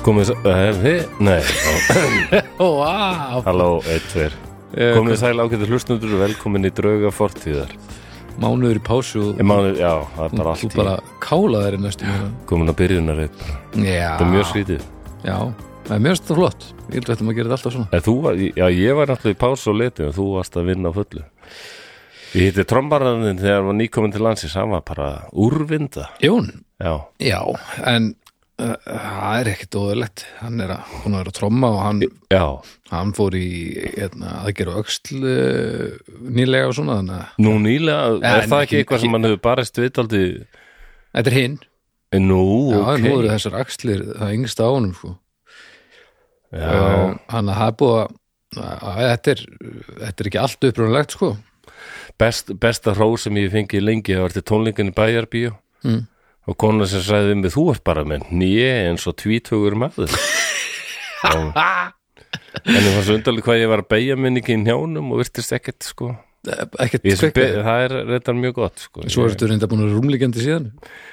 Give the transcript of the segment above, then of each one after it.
Komið Nei Wow. Halló, 1, 2 Komið sæl ágættir hlustundur og velkomin í drauga fortíðar Mánuður í pásu og Mánuður, já, það er bara allt þú bara kálaðir í næstum Komin að byrjunar bara. Já. Það er mjög skrítið Já, það er mjög flott Ég held að þetta maður gerir alltaf svona En þú, já, ég var náttúrulega í pásu og leti og þú varst að vinna á fullu Ég hitti trombararinn þegar var nýkomin til landsins hann var bara úrvinda Jón? Já, en það er ekkert óðurlegt hann er að vera að tromma og hann fór í aðgerð og öxl nýlega og svona þannig að Nú nýlega, er það ekki eitthvað sem hann hefur barist viðtaldi Þetta er hinn Nú, Já, ok nú eru þessar axlir það yngsta á honum sko. Já, hann að hafa búið að þetta er ekki allt upprunalegt sko. Besta hrós sem ég fengi lengi það var til tónleikin í Bæjarbíó og konan sem sagði mig þú ert bara með nýja eins og tvítugur maður en ég var svo undarlega hvað ég var að beygja minni ekki í njánum og virtist ekkert sko ekkert það er reyndar mjög gott sko. Svo ertu reynda búin að rúmliggjandi síðan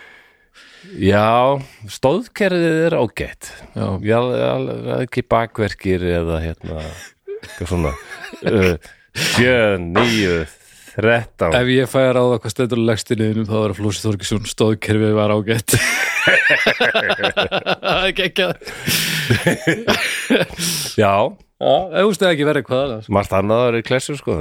Já, stóðkerfið er ágætt ekki bakverkir eða eitthvað svona 7, 9, 13 Ef ég fæði að ráða hvað stendur á legstinuðinum þá var að Flósi Þorgeirsson stóðkerfið var ágætt Það er geggjað Já Ef þú stegi ekki verið hvað Margt annað er í klessu sko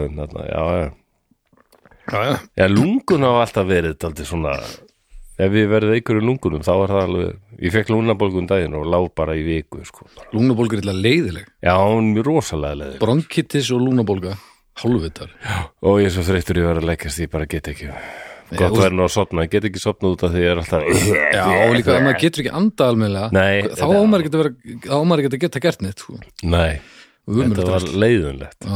Já, lungun hafa alltaf verið dálítið svona ef við verðum einhverju lungunum þá var það alveg ég fekk lungnabólgu daginn og lá bara í viku sko. Lungnabólga er eitthvað leiðileg Já, hún er rosalega leiðileg Bronkitis og lungnabólga, hálfvitar og ég er svo þreyttur ég verið að leggast ég bara get ekki gott verður nú að sofna, ég get ekki sofna út af því ég er alltaf Já, og líka ef maður getur ekki anda almennilega þá á maður ekki að geta gert neitt sko. Nei, þetta var leiðunlegt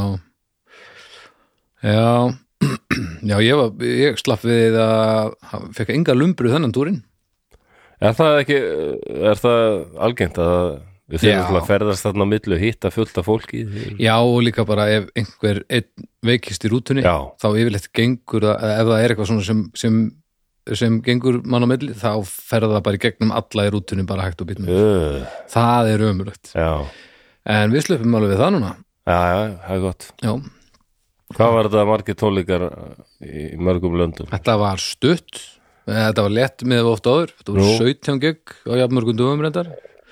Já, ég slapp við að fekk enga lumbru þennan túrin Er það algengt að við þurfum að ferðast þarna á milli og hitta fullt af fólki Já, og líka bara ef einhver einn veikist í rútunni þá yfirleitt gengur það, ef það er eitthvað svona sem gengur mann á milli þá ferða það bara í gegnum alla í rútunni bara hægt og býtum Það er ömurlegt En við slöpum alveg við það núna Já, það er gott Já Hvað var þetta margir tónleikar í mörgum löndum? Þetta var stutt, þetta var lett með oft áður, þetta voru 17 gig á jafnmörgum dögum reyndar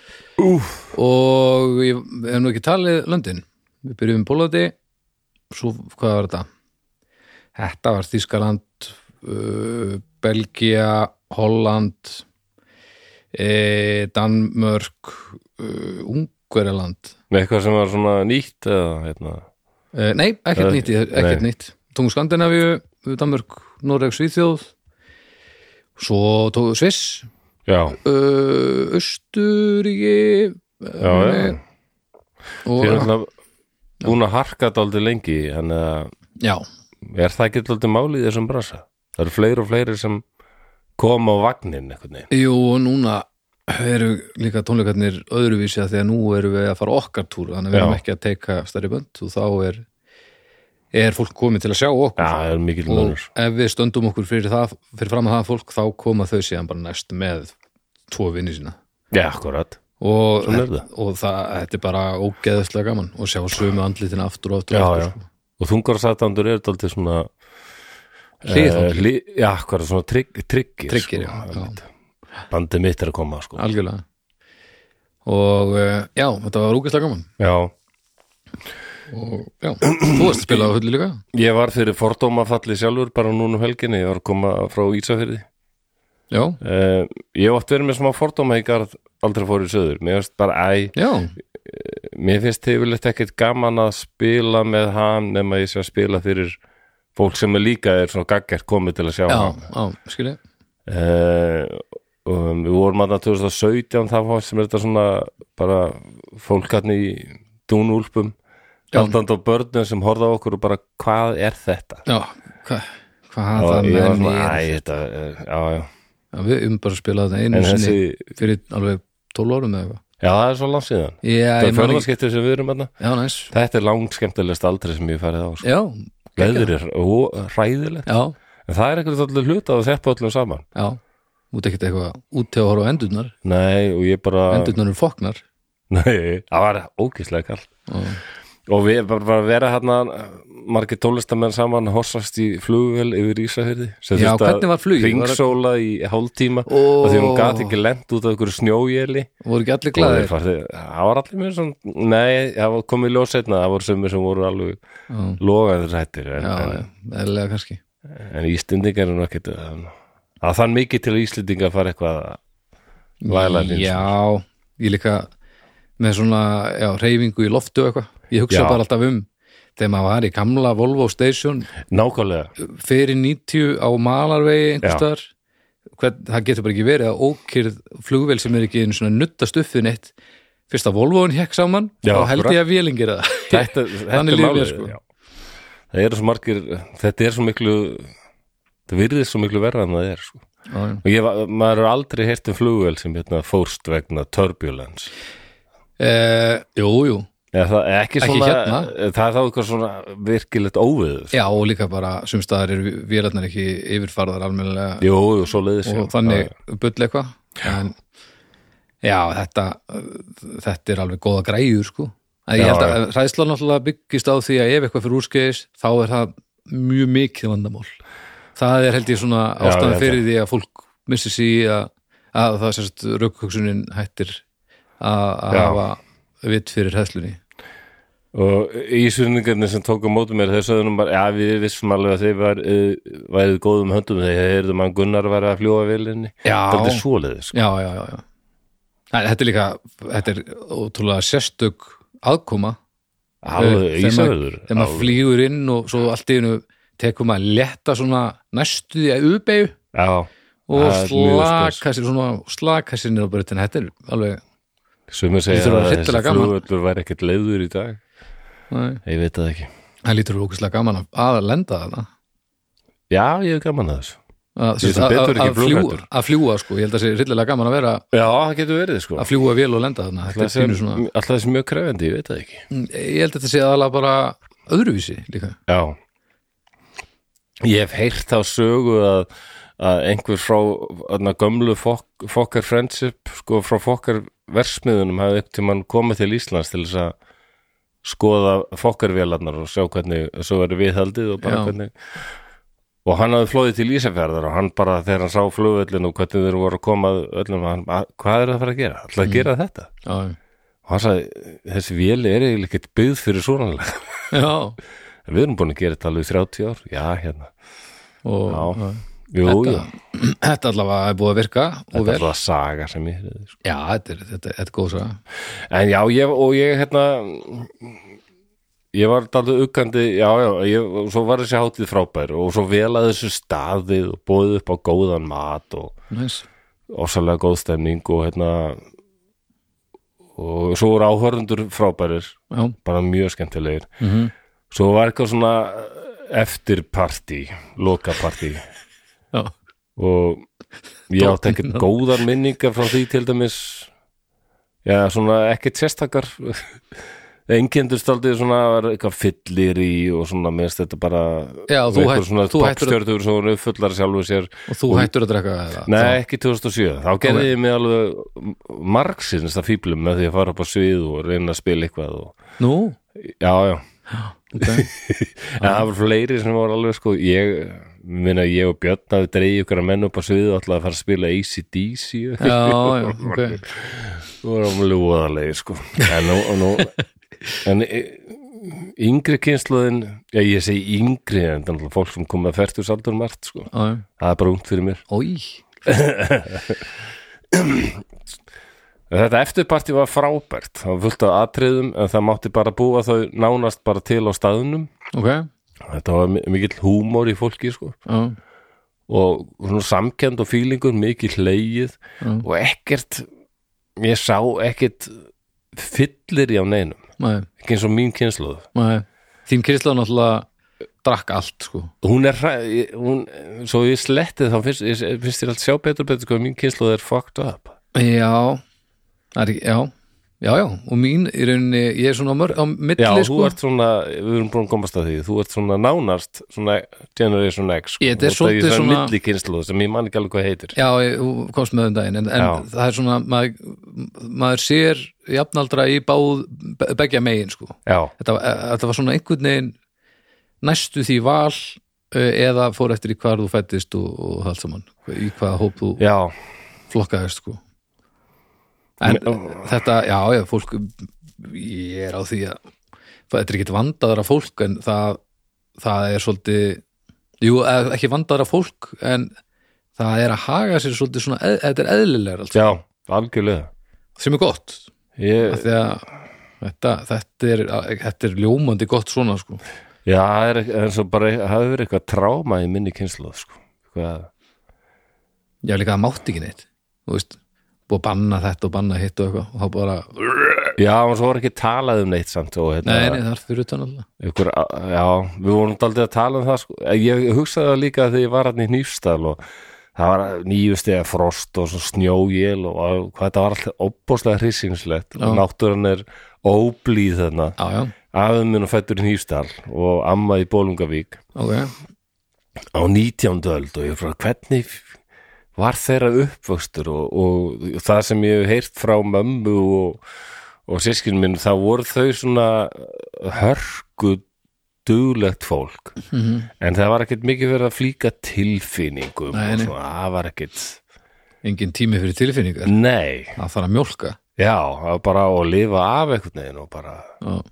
og ég hef nú ekki talið löndin, við byrjum Pólandi, svo hvað var þetta? Þetta var Þýskaland, Belgía, Holland, Danmörk, Ungverjaland. Eitthvað sem var svona nýtt eða Nei, ekkert nýtt Tókum Skandinavíu, Danmörk, Noreg, Svíþjóð Svo tókum Sviss Austuríki Já Þið er alltaf búin að harka dálítið lengi þannig að er það ekki dálítið máli í þessum brasa? Það eru fleiri og fleiri sem koma á vagnin eitthvað Jú, og núna eru líka tónleikarnir öðruvísi að því að nú erum við að fara okkar túr þannig að við erum ekki að teika stærri bönd og þá er fólk komið til að sjá okkur það er mikil munur ef við stöndum okkur fyrir fram að það fólk þá koma þau síðan bara næst með 2 vini sína akkurat og þetta er bara ógeðslega gaman og sjá sömu andlitina aftur og aftur sko. Og þungarsatandur er dálítið svona hvað er svona tryggir bandið mitt er að koma sko. Algjörlega og þetta var ógeðslega gaman og þú varst að spila á hullu líka Ég var fyrir fordómafalli sjálfur bara núna helginni, ég var að koma frá Ísafirði ég átti verið með smá fordóma í garð aldrei fór í söður, mér finnst bara mér finnst yfirleitt ekkert gaman að spila með hann nema ég sé að spila fyrir fólk sem er líka svona gaggert komið til að sjá hann skilja og við vorum aðna 2017 það sem er þetta svona bara fólk hann í dúnúlpum haldandi á börnum sem horfða á okkur og bara hvað er þetta? Hvað það menn við bara spilaði það einu sinni fyrir alveg 12 árum eða eitthvað það er svo langt síðan það er fjörðarskiptið sem við erum aðna þetta er langskemmtilegst aldrei sem ég farið á veður er hræðilegt en það er ekkert allir hluta að þeppa öllum saman út ekkert eitthvað út til að horfa á endurnar nei og ég bara endurnar eru foknar Nei, það var ógeðslega kalt og við bara vera hérna margir tólestamenn saman hossast í flugvél yfir Ísafirði Já, hvernig var flugið? Ringsóla í hálftíma og því hún gat ekki lent út af einhverju snjóéli Voru ekki allir glaðir? Það var allir mér svona, nei, það kom í ljós seinna, það voru sumir sem voru alveg logaðir hættir eðlilega kannski En Íslendingar er nú ekkert það þann mikið til Íslendinga að fara eitthvað væglega Já, ég líka með svona, hreyfingu í loftu eitthvað ég hugsa bara alltaf þegar maður var í gamla Volvo Station Nákvæmlega fyrir 90 á Malarvegi einhverstaðar það getur bara ekki verið að ókyrð flugvél sem ekki einu svona nuttast uppið neitt fyrst að Volvoin hékk saman og held ég að vélin gera þetta þannig lífið sko. Það eru svo margir þetta er svo miklu það virðist svo miklu verra en það er sko. Og maður er aldrei heyrt flugvél sem fórst vegna turbulence Jú Já, það er ekki svona, það er þá eitthvað svona virkilegt óveður. Já, og líka bara sumstaðar eru vélarnar ekki yfirfarðar almennilega. Jú, svo leiðis. Og þannig bull eitthvað. En já, þetta er alveg góða græjur, sko. Ég held að hræðslan náttúrulega byggist á því að ef eitthvað fyrir úrskeiðis, þá er það mjög mikið vandamál. Það er held ég svona ástæðan fyrir því að fólk missi sig að það sérst rökhugsunin hættir að hafa vitt fyrir hræðslunni. Og ísvörningarnir sem tók á móti mér þau sögðu nú bara, við vissum alveg að þeir værið góðum höndum þegar heyrðu mann Gunnar væri að fljúga vélinni þetta er svoleiðis sko. Já. Þetta er líka þetta er ótrúlega sérstök aðkoma þegar maður flýgur inn og svo allt í einu tekur maður létta svona næstu því að uppeyju og slaka sér niður á brautina þetta er alveg Sumir segja að þessi flugvöllur væri ekkert leiður í dag Nei. Ég veit það ekki Það lítur ógeðslega gaman að lenda þarna Já, ég hef gaman að þessu Að fljúga sko, ég held að það sé hryllilega gaman að vera Já, það getur verið sko Að fljúga vel og lenda þarna Alltaf þessi mjög krefendi, ég veit það ekki Ég held að þetta sé aðalega bara öðruvísi líka Já Ég hef heyrt á sögu að einhver frá gömlu Fokker Friendship sko frá Fokker versmiðunum hafði upp til mann komið til Íslands til þess að skoða Fokkervélarnar og sjá hvernig svo verið viðhaldið og bara hvernig og hann hafði flóðið til Ísafjarðar og hann bara þegar hann sá flugvöllin og hvernig þeir voru að koma öllum, hvað er það að fara að gera? Ætlaði að gera þetta? Já. Og hann sagði, þessi véli er eiginlega ekkert byggð fyrir svonalega. Já. Við erum búin að gera þetta alveg 30 ár. Já, hérna. Og Þetta allavega er búið að virka Þetta er allavega saga sem ég sko. Já, þetta er góð saga En já, ég ég var dálítið uggandi svo var þessi hátíð frábær og svo vel að þessu staðið og bóðið upp á góðan mat og ósalega góð stemning og og svo voru áhörðundur frábærir bara mjög skemmtilegir svo var eitthvað svona eftirpartí, lokapartí og ég átti ekkert góðar minningar frá því til dæmis svona ekkert sérstakar einkendust aldrei svona eitthvað fyllir í og svona minnst þetta bara eitthvað svona popstjörður sem voru fullar sjálfur sér og þú hættur að drekka það? Nei, ekki 2007 þá gerði ég mig alveg margsins að fíblum með því að fara upp á svið og reyna að spila eitthvað Nú? Já okay. En það var fleiri sem var alveg sko ég og Björn hafði dreigið ykkur að menn upp á sviðu og ætlaði að fara að spila AC/DC okay. Það var alveg óðarlegir sko en yngri kynslóðin ég segi yngri en þannig að fólk sem kom með fertugsaldur margt sko það er bara ungt fyrir mér Þetta eftirparti var frábært það var fullt af atriðum en það mátti bara búa þau nánast bara til á staðunum þetta var mikill húmor í fólki sko og svona samkennd og fílingur mikill hlegið og ekkert ég sá ekkert fyllir í á neinum ekki eins og mín kynslóð Þín kynslóð náttúrulega drakk allt sko hún svo ég slettið þá finnst þér allt sjá betur sko mín kynslóð er fucked up Já Já, og mín í rauninni, ég svona á milli, Já, sko. þú ert svona, við erum búin að komast að því, þú ert svona nánast svona Generation X, sko. Þetta er svolítið svona millikynslu sem ég man ekki alveg hvað heitir. Já, þú komst með daginn, en það er svona, maður sér jafnaldra í beggja megin, sko. Já. Þetta var svona einhvern veginn næstu því val eða fór eftir í hvar þú fættist og allt saman, í hvaða hóp þú flokkaðist, sko. En þetta, já, fólk, ég er á því að þetta er ekki vandaðara fólk en það er svolítið, ekki vandaðara fólk en það er að haga sér svolítið svona, þetta er eðlilegur allt. Já, algjörlega. Sem er gott. Því að þetta er ljómandi gott svona, sko. Já, það er eins og bara, það hefur verið eitthvað tráma í minni kynslóð, sko. Já, líka það mátti ekki neitt, þú veist. Og banna þetta og banna hitt og eitthvað og þá bara Já, og svo var ekki talað neitt samt og Nei, það er fyrir utan alltaf Já, við vorum aldrei að tala það, sko. Ég hugsaði það líka þegar ég var hann í Hnífsdal og það var 9 stiga frost og svo snjóél og hvað þetta var alltaf óbúslega hryssingslegt og náttúran er óblíð þarna Afi minn og fættur í Hnífsdal og amma í Bolungavík á 19. öld og ég frá hvernig var þeirra uppvöxtur og það sem ég hef heyrt frá mömmu og systkinu minn, þá voru þau svona hörku duglegt fólk en það var ekkert mikið verið að flíka tilfinningum og svona, það var ekkert engin tími fyrir tilfinningar Nei. Það þarf að mjólka Já, það var bara að lifa af einhvern veginn og bara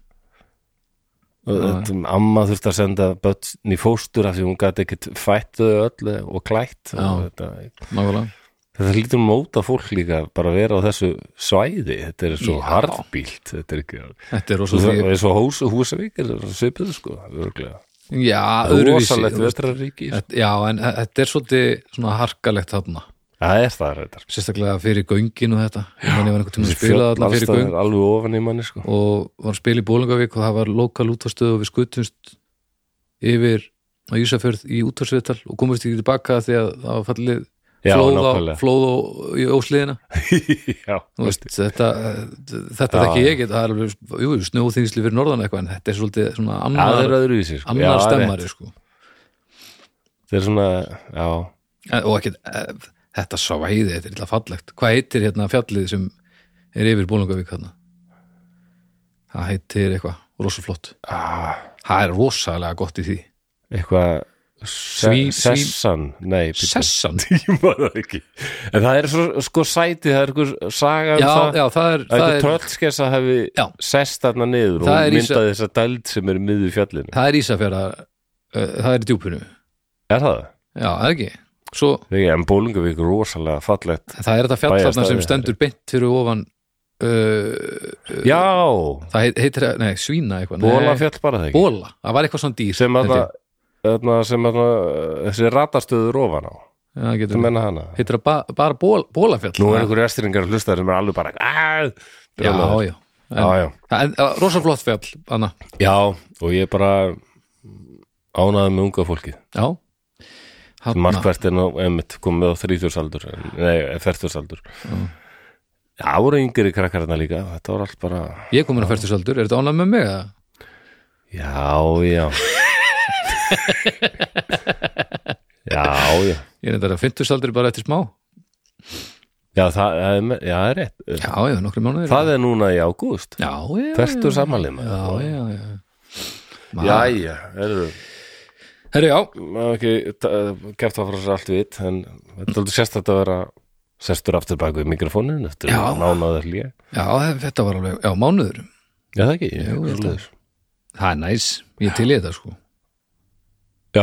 amma þurfti að senda börn í fóstur af því hún gæti ekkert fætt þau öll og klætt og þetta lítur móta fólk líka bara að vera á þessu svæði þetta er svo harðbílt þetta er svo Húsavík er svipið sko Já, rosalegt vetrarríki Já, en þetta er svolítið svona harkalegt þarna Það er það reyndar Sérstaklega fyrir göngin og þetta Ég var einhvern tímann að spila þarna fyrir göng alveg ofan í manni sko og var að spila í Bolungavík og það var lokal útvarpsstöð og við skutumst yfir á Ísafjörð í útvarpsviðtal og komumst ekki tilbaka því að það var fallið flóð í ósliðina Þetta þekki ég ekki það er snjóþyngsli fyrir norðan eitthvað en þetta er svolítið svona annar stemmari sko Þetta er svona, já og ekki þetta svæði, þetta er illa fallegt hvað heitir hérna fjallið sem er yfir Bolungavík þarna það heitir eitthvað, rosaflott það er rosalega gott í því eitthvað Sessan, nei Sessan, ég maður ekki en það er svo, sko sæti, það er eitthvað saga það er eitthvað tröllskess að hafi sest þarna niður og myndaði þessa dæld sem er miður fjallinu það er Ísafjörðar, það er í djúpinu Er það? Já, það er ekki Svo, en Bolungavík er rosalega fallegt það er þetta fjallfarnar sem stendur beint fyrir ofan Já það heitir, nei, Svína eitthvað Bólafjall bara það ekki Bóla, það var eitthvað svona dýr sem þessi ratarstöður ofan á sem heitir það bara Bólafjall Nú er einhverju estringar hlustar sem er alveg bara Já Rosaflott fjall, Anna Já, og ég bara ánæði með unga fólkið Já markvært er nú einmitt komið á 30-aldur nei, 40-aldur Já, það voru yngri krakkarna líka þetta var allt bara Ég komin á 40-aldur, er þetta ánægð með mig? Já Já, Ég er þetta að 50-aldur bara eftir smá Já, það er rétt Já, nokkru mánuðir Það er núna í ágúst Já 40 samanlið Já, Herri, já maður ekki gert það frá sér allt vitt en þetta er aldrei sérstætt að vera sestur aftur bak við mikrofónin eftir mánuður hlýja Já, þetta var alveg, mánuður Já, það ekki Það er næs, ég til í þetta sko Já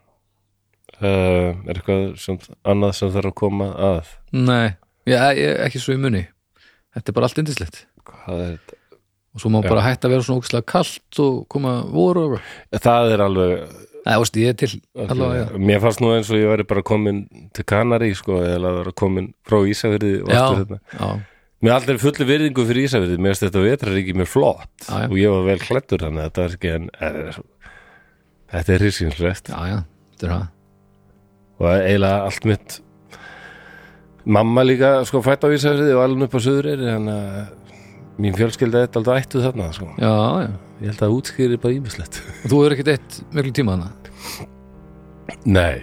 Er eitthvað annað sem þarf að koma að? Nei, ekki svo í munni Þetta er bara allt yndislegt Hvað er þetta? Og svo má bara hætta að vera svona ógeðslega kalt og koma voru Það er alveg ég er til allavega, Mér fannst nú eins og ég væri bara komin til Kanari sko, eða vera komin frá Ísafirði og allt þetta Mér aldrei fulli virðingu fyrir Ísafirði mér finnst þetta vetraríki mér flott og ég var vel klæddur þannig að þetta var ekki þetta er hryssingslegt Já, þetta er það og eiginlega allt mitt mamma líka sko fætt á Ísafirði og alveg upp á Suðureyri þannig að mín fjölskylda er alltaf ættuð þarna sko. Já. Ég held að útskýri bara ýmislegt. Og þú hefur ekkert eitt miklu tíma hana? Nei.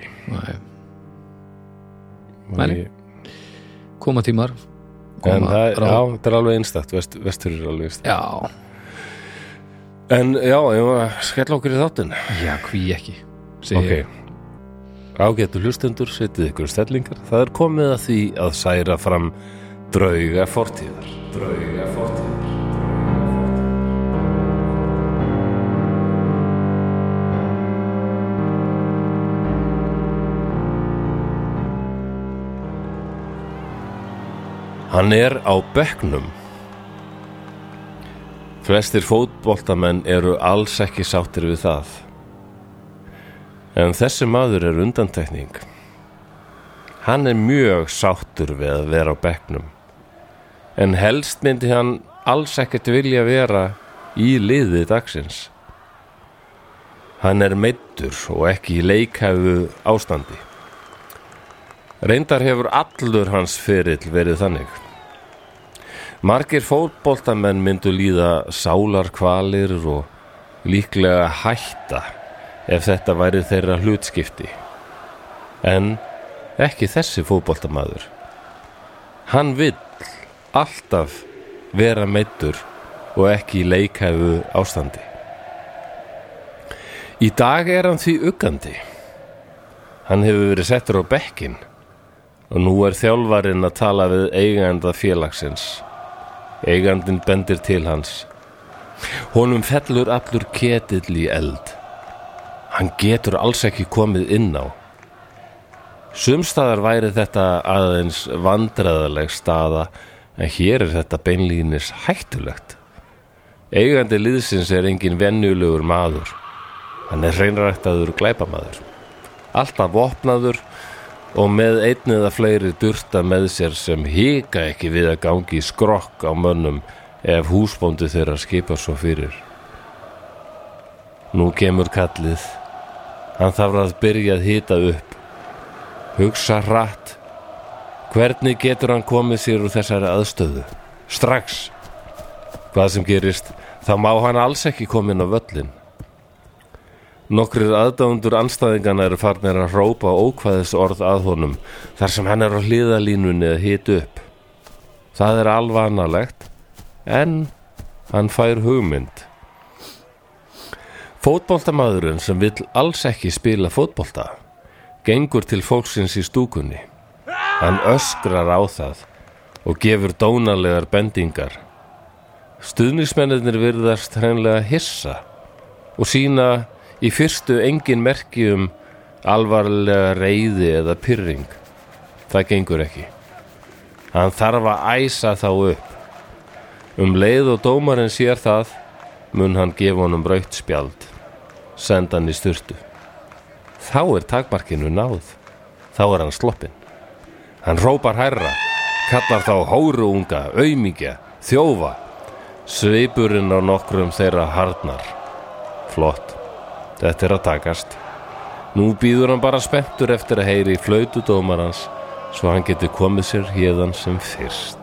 Nei. Koma tímar. En það er alveg einstakt, vestur er alveg einstakt. Já. En já, ég var að skella okkur í þáttinn. Já, hví ekki. Ok. Ágætu hlustendur, setið ykkur stellingar. Það er komið að því að særa fram drauga fortíðar. Hann er á bekknum. Flestir fótboltamenn eru alls ekki sáttir við það. En þessi maður er undantekning. Hann er mjög sáttur við að vera á bekknum. En helst myndi hann alls ekkert vilja vera í liði dagsins. Hann er meiddur og ekki í leikhæfu ástandi. Reyndar hefur allur hans ferill verið þannig. Margir fótboltamenn myndu líða sálarkvalir og líklega hætta ef þetta væri þeirra hlutskipti. En ekki þessi fótboltamaður. Hann vill alltaf vera meiddur og ekki í leikhæfu ástandi. Í dag er hann því uggandi. Hann hefur verið settur á bekkinn og nú er þjálfarinn að tala við eiganda félagsins. Eigandinn bendir til hans. Honum fellur allur ketill í eld. Hann getur alls ekki komið inn á. Sumstaðar væri þetta aðeins vandræðaleg staða, en hér er þetta beinlínis hættulegt. Eigandi liðsins er engin venjulegur maður. Hann er hreinræktaður glæpamaður. Alltaf vopnaður og með einn eða fleiri durta með sér sem hika ekki við að gangi í skrokk á mönnum ef húsbóndi þeirra skipar svo fyrir. Nú kemur kallið. Hann þarf að byrja að hita upp. Hugsa hratt. Hvernig getur hann komið sér úr þessari aðstöðu? Strax. Hvað sem gerist, þá má hann alls ekki komin á völlin. Nokkrir aðdáendur andstæðingana eru farnir að hrópa ókvæðisorð að honum þar sem hann er á hliðalínunni að hita upp. Það er alvanalegt, en hann fær hugmynd. Fótboltamaðurinn sem vill alls ekki spila fótbolta gengur til fólksins í stúkunni. Hann öskrar á það og gefur dónalegar bendingar. Stuðningsmennirnir virðast hreinlega hissa og sýna í fyrstu engin merki alvarlega reiði eða pirring. Það gengur ekki. Hann þarf að æsa þá upp. Leið og dómarinn sér það, mun hann gefa honum rautt spjald. Senda hann í sturtu. Þá er takmarkinu náð. Þá er hann sloppinn. Hann hrópar hærra, kallar þá hóruunga, aumingja, þjófa. Svipurinn á nokkrum þeirra harðnar. Flott. Þetta er að takast. Nú bíður hann bara spenntur eftir að heyri flautu dómarans svo hann getur komið sér héðan sem fyrst.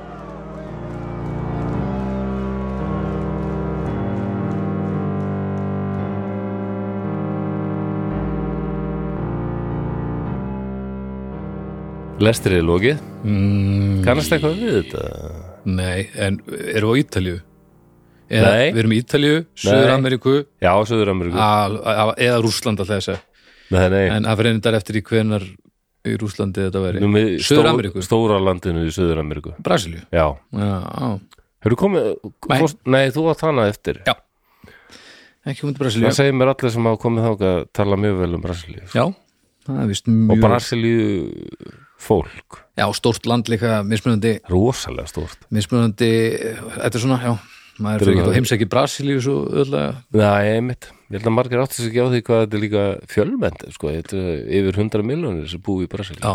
Lestir er lokið. Kannast eitthvað við þetta? Nei, en eru á Ítalíu? Nei. Við erum í Ítalíu, Suður-Ameríku. Já, Suður-Ameríku. Eða Rússland alltaf þess að. Nei. En það fyrir endar eftir í hvenar í Rússlandi þetta veri. Suður-Ameríku. Stóra landinu í Suður-Ameríku. Brasilíu. Já. Hefur komið? Nei, þú átt hana eftir. Já. Ekki komið til Brasilíu. Það segir mér allir sem hafa komið þáka að tala mjög vel Brasilíu. Já, það er vist mjög. Og Brasilíu fólk. Já, stórt land líka, mismunandi. Rosalega stórt. Mismunandi, þetta er svona, já. Maður fyrir ekki að heimsækja Brasilíu svo öðlega. Nei, einmitt. Ég held að margir átti sig ekki á því hvað þetta er líka fjölmennt, sko. Þetta er yfir 100 milljónir sem búi í Brasilíu.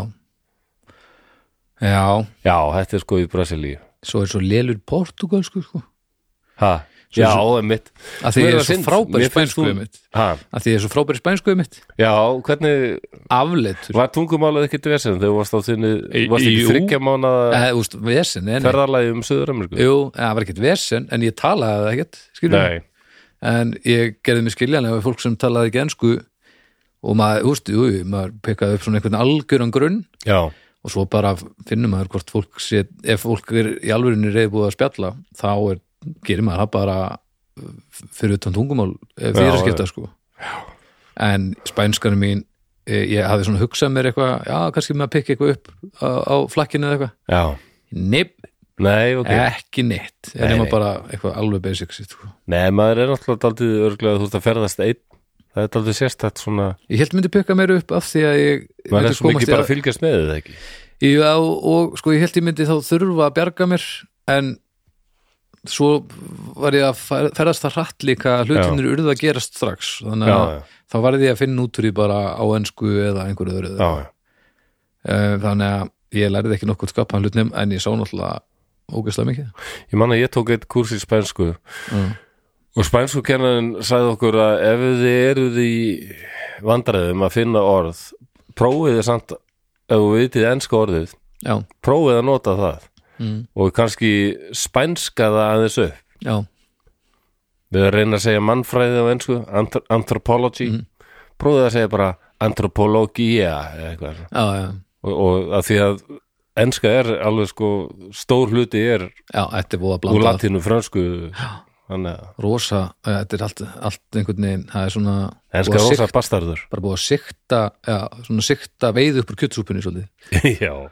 Já, þetta er sko í Brasilíu. Svo er svo lélur portugalsku, sko. Ha? Já, einmitt. Að því ég er svo frábær spænsku einmitt. Að því ég er svo frábær spænsku einmitt. Já, hvernig afleitur. Var tungumálið ekkert vesen þegar þú varst á þinni, varst ekki 3 mánaða vesen, ferðalagi Suður-Ameríku? Jú, það var ekkert vesen, en ég talaði það ekkert, skilur. Nei. En ég gerði mig skiljanlega við fólk sem talaði ekki ensku og maður, maður pekkaði upp svona einhvern algjöran grunn. Já. Og svo bara finnum maður hvort fólk sé, ef fólk er í alvörinni reiðbúið að spjalla, þá gerir maður það bara fyrir utan tungumál fyrirskipta sko. En spænskan mín, ég hafði svona hugsað mér eitthvað, kannski maður pikka eitthvað upp á flakkinu eða eitthvað. Já. Nei, okay. Ekki neitt, en maður bara eitthvað alveg basics sko. Nei, maður náttúrulega daldið örglega að þú ert að ferðast einn. Það daldið sérstætt svona. Ég held myndi pikka mér upp af því að ég maður svo mikið bara að fylgjast með þetta ekki. Já, og sko ég held ég myndi þá þurfa að bjarga mér, en svo var ég að ferðast það hratt líka hlutinir urðu að gerast strax, þannig að þá varði ég að finna út úr því bara á ensku eða einhverju öðru. Þannig að ég lærði ekki nokkuð skapaðan hlutnum, en ég sá náttúrulega ógeðslega mikið. Ég man að ég tók eitt kúrs í spænsku og spænskukennarinn sagði okkur að ef þið eruð í vandræðum að finna orð, prófið þið samt ef þú vitið enska orðið, prófið að nota það og kannski spænska það aðeins upp. Já. Við reyna að segja mannfræði á ensku, anthropology, prófið að segja bara anthropologia eða eitthvað. Já. Og að því að enska alveg sko stór hluti úr latínu, frönsku. Rosa, þetta allt einhvern veginn, það svona enska rosa bastardur, bara búið að sikta veið upp úr kjötsúpunni svolítið. Já.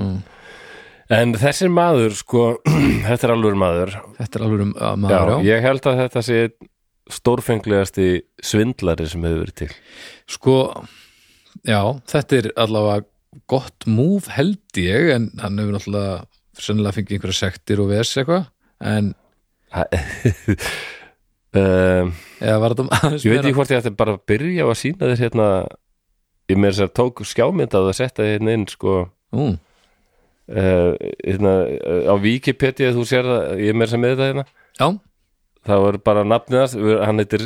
En þessi maður sko, þetta er alveg maður, já. Ég held að þetta sé stórfenglegasti svindlari sem hefur verið til sko. Já, þetta er allavega gott múf held ég, en hann hefur náttúrulega sennilega fengið einhverja sektir og ves eitthvað, en ég veit ekki hvort ég ætti bara að byrja að sína þér hérna, ég með þess að tók skjámynd að setja hérna inn sko hérna á Wikipedia, þú sér það, ég með þess að með það hérna. Já. Það var bara nafnið hann heitir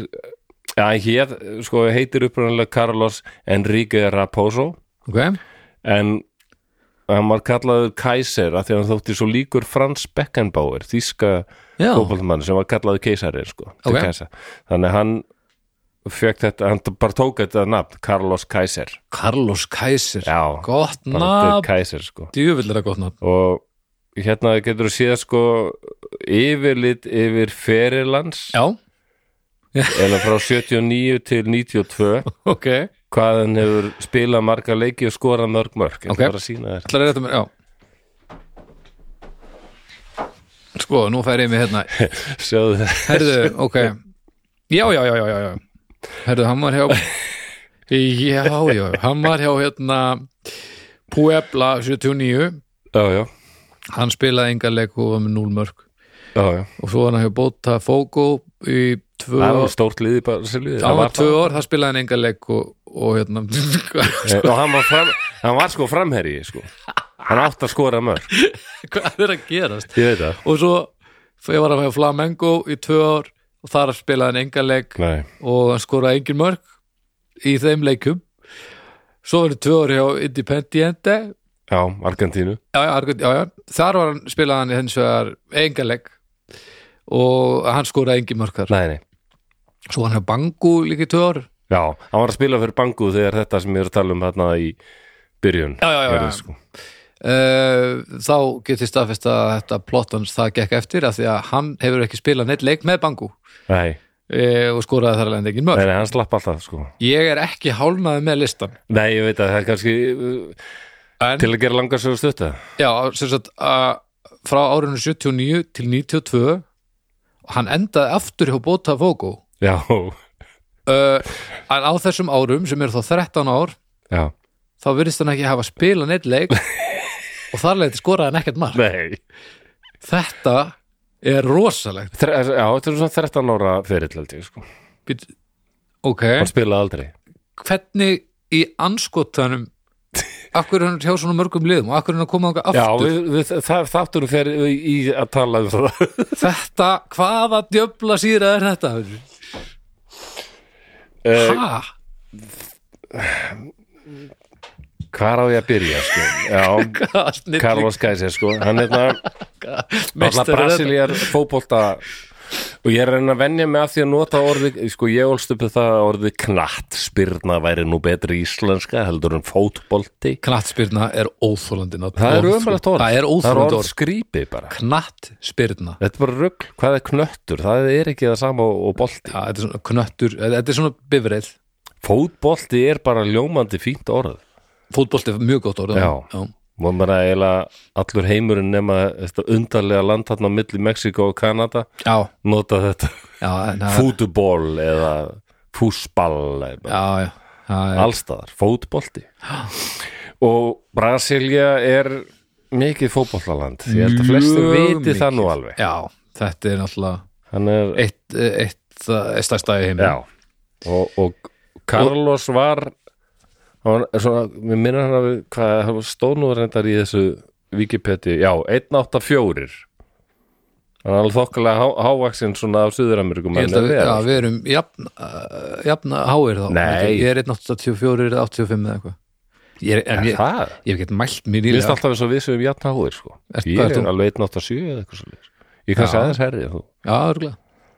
heitir upprunalega Carlos Enrique Raposo. En hann var kallaður Kaiser af því að hann þótti svo líkur Franz Beckenbauer, þýska fótboltamann sem var kallaður keisari sko, þannig hann fekk þetta, hann bara tók þetta nafn, Carlos Kaiser. Já, gott nafn, Kaiser sko. Djöfull gott nafn. Og hérna getur þú séð sko yfirlit yfir ferilans eða frá 79 til 92 hvað hann hefur spilað marga leiki og skorað mörg ég ætla bara að sína þér. Sko, nú fær ég mig hérna. Sjáðu það. Herðu, ok. Já. Herðu, hann var hjá hann var hjá hérna Puebla 79. Já. Hann spilaði enga leik og var með 0 mörg. Já. Og svo var hann hjá Botafogo í 2 ár. Það var stórt liði bara sér liði. Það var 2 ár, það spilaði hann enga leik og hérna og hann var sko framherji sko. Hann átti að skora mörg. Hvað er að gerast? Ég veit það. Og svo ég var að hjá Flamengo í 2 ár og þar spilaði hann enga leik og hann skoraði engin mörg í þeim leikum. Svo var hann 2 ár hjá Independiente. Já, Argentínu. Já. Þar var hann spilaði hann hins vegar enga leik og hann skoraði engin mörg þar. Nei. Svo var hann hjá Bangu líka í 2 ár. Já, hann var að spila fyrir Bangu þegar þetta sem ég er að tala þarna í byrjun. Já. Sko. Þá getið staðfest að þetta plottans það gekk eftir af því að hann hefur ekki spilað neitt leik með Bangu. Nei. Og skoraði þar alveg engin mörg. Nei, hann slapp alltaf sko. Ég er ekki hálfnaði með listan. Nei, ég veit að það er kannski til að gera langar sögur stutta. Já, sem sagt frá árinu 79 til 92 hann endaði aftur hjá Botafogo. Já. En á þessum árum sem eru þá 13 ár þá virðist hann ekki hafa spilað neitt leik og þar leiti skoraði hann ekkert mark. Nei. Þetta er rosalegt. Já, þetta er svona 13 ára ferill held ég sko. Ok. Hann spilaði aldrei. Hvernig í andskotanum af hverju hann hjá svona mörgum liðum og af hverju hann koma þangað aftur það þáttur fer í að tala það þetta, hvaða djöfla síra þetta? Hvar á ég að byrja sko? Já, Carlos Kaiser sko hann Brasilíar fótbolta og ég reyna að venja mig að því að nota orðið sko ég ólst upp það orðið knattspyrna væri nú betri íslenska heldur en fótbolti. Knattspyrna er óþolandi það er ömurlegt orð, það er orð skrýpi bara knattspyrna, þetta er bara rugl, hvað er knöttur það er ekki það sama og bolti þetta er svona knöttur, þetta er svona bifreið fótbolti er bara ljómandi fínt orð fótbolti er mjög gott orð já. Og bara eiginlega allur heimurinn nema þetta undarlega land þarna á milli Mexíkó og Kanada nota þetta fútból eða fúsball allstaðar, fótbolti og Brasilía er mikið fótbollaland ég held að flestir viti það nú alveg já, þetta er náttúrulega eitt stærsta í heiminn og Carlos var mér minnir hann að hvað stóð nú reyndar í þessu Wikipedia, já, 184 hann er alveg þokkalega hávaxinn svona af Suður-Ameríkum við erum jafn háir þá ég er 184 eða 85 eða eitthvað ég hef gett mælt mér nýlega alltaf eins og við sem jafn háir sko. ég er alveg 187 eða eitthvað svo ég kannski aðeins herri já, örgulega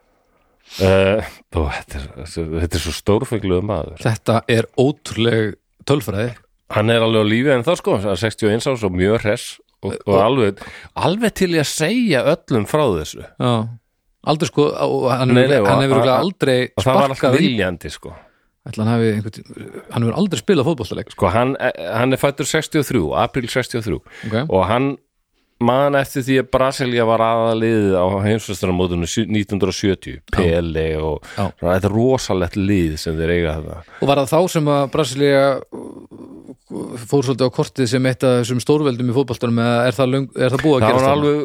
þetta er svo stórfengluðu maður þetta er ótrúleg tölfræði hann er alveg á lífi en þá sko 61 árs og mjög hress og alveg til að segja öllum frá þessu já, aldrei sko hann hefur aldrei það var alltaf viljandi sko hann hefur aldrei spilað fótboltaleik sko hann er fæddur 63, apríl 63 og hann man eftir því að Brasilía var aðaliðið á heimsmeistaramótinu 1970 Pele og þetta er rosalegt lið sem þeir eiga þetta og var það þá sem að Brasilía fór svolítið á kortið sem eitt af þessum stórveldum í fótboltanum eða er það búið að gera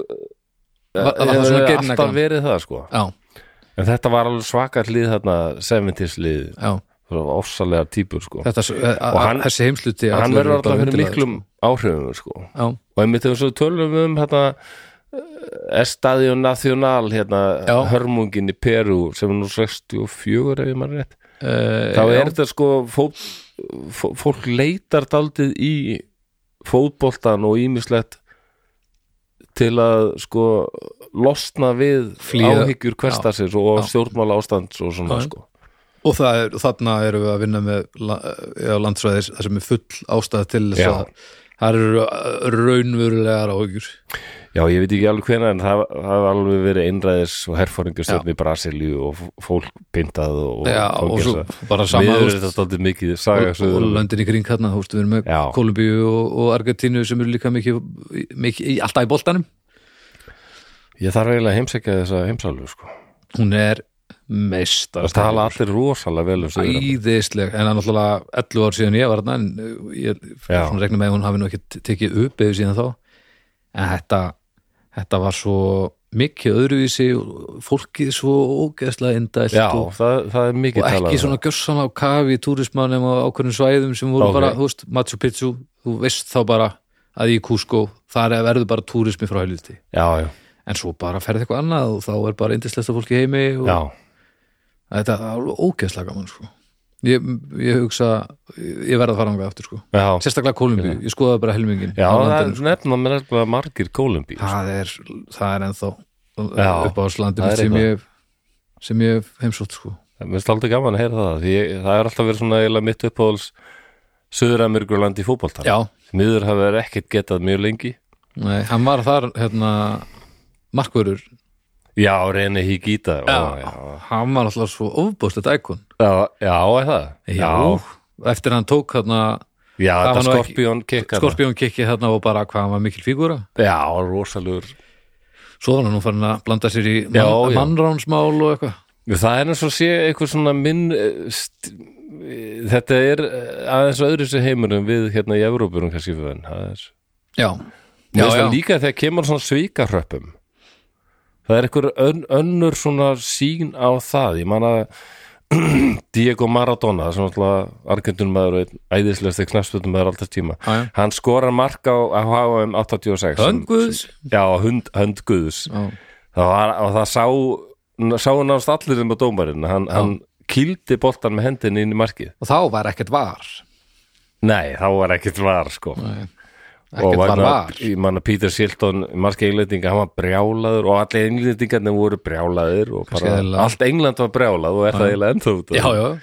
það var alltaf verið það sko en þetta var alveg svakar lið þarna 70s lið ofsalega típur sko þessi heimsluti hann verður alltaf fyrir miklum áhrifum sko og einmitt þegar við tölum Estadio Nacional hörmungin í Perú sem er nú 64 ef ég maður rétt þá er þetta sko fólk leitar daldið í fótboltan og ýmislegt til að sko losna við áhyggjur hversdagsins og stjórnmála ástands og svona sko og þarna erum við að vinna með landsvæðis þar sem er full ástæða til þess að það eru raunverulegar áhyggjur já, ég veit ekki alveg hvenær en það hafa alveg verið einræðis og herfóringarstjórn í Brasilíu og fólk pyntað og svo bara sama og löndin í kring hérna við erum með Kólumbíu og Argentínu sem eru líka mikið alltaf í boltanum ég þarf eiginlega að heimsækja þessa heimsálfu sko hún er meistar það tala allir rosalega vel æðisleg, en það er náttúrulega 11 ár síðan ég var þarna en ég rekna með að hún hafi nú ekki tekið upp eða síðan þá en þetta var svo mikið öðruvísi og fólkið svo ógeðslega indælt það er mikið og ekki svona gjörsann á kafi í túrismannum á ákveðnum svæðum sem voru bara, þú veist, Machu Picchu þú veist þá bara að í Cusco þar verður bara túrismi frá helviti en svo bara ferði eitthvað annað og þá er bara yndislesta fólki heimi og þetta er alveg ógeðslega gaman sko. ég hugsa ég verð að fara ánga aftur sko. sérstaklega Kólumbíu, ég skoða bara helmingin það er nefnilega margir Kólumbíu það er ennþá upp á slandi sem ég heimsótt sko. mér finnst alltaf gaman að heyra það því það er alltaf verið svona eiginlega mitt uppáhalds Suður-Ameríkurland í fótbolta miður hafa verið ekkert getað mjög lengi nei, hann var þar markvörður René Higuita hann var alltaf svo ofbóðslegt íkon er það? Eftir hann tók þetta Skorpjón-kikki þarna og bara hvað hann var mikil fígúra rosalur svo var hann nú farin að blanda sér í mannránsmál og eitthvað það er eins og sé eitthvað svona þetta er aðeins öðru sem heimurum við hérna í Evrópurum kannski fyrir henn það líka þegar kemur svona svíkarröppum það er einhver önnur svona sín á það ég man að Diego Maradona sem alltaf Argentunmaður og æðislegasti knattspyrnumaður alltaf tíma hann skorar mark á HM 86 hönd Guðs hönd Guðs það sá nást allir á dómarinn hann kýldi boltan með hendinni inn í markið og þá var ekkert var nei, þá var ekkert var sko nei. Og ég manna Peter Shilton markið englendinga, hann var brjálaður og allir englendingarnir voru brjálaður og bara allt England var brjálað og það eiginlega ennþá út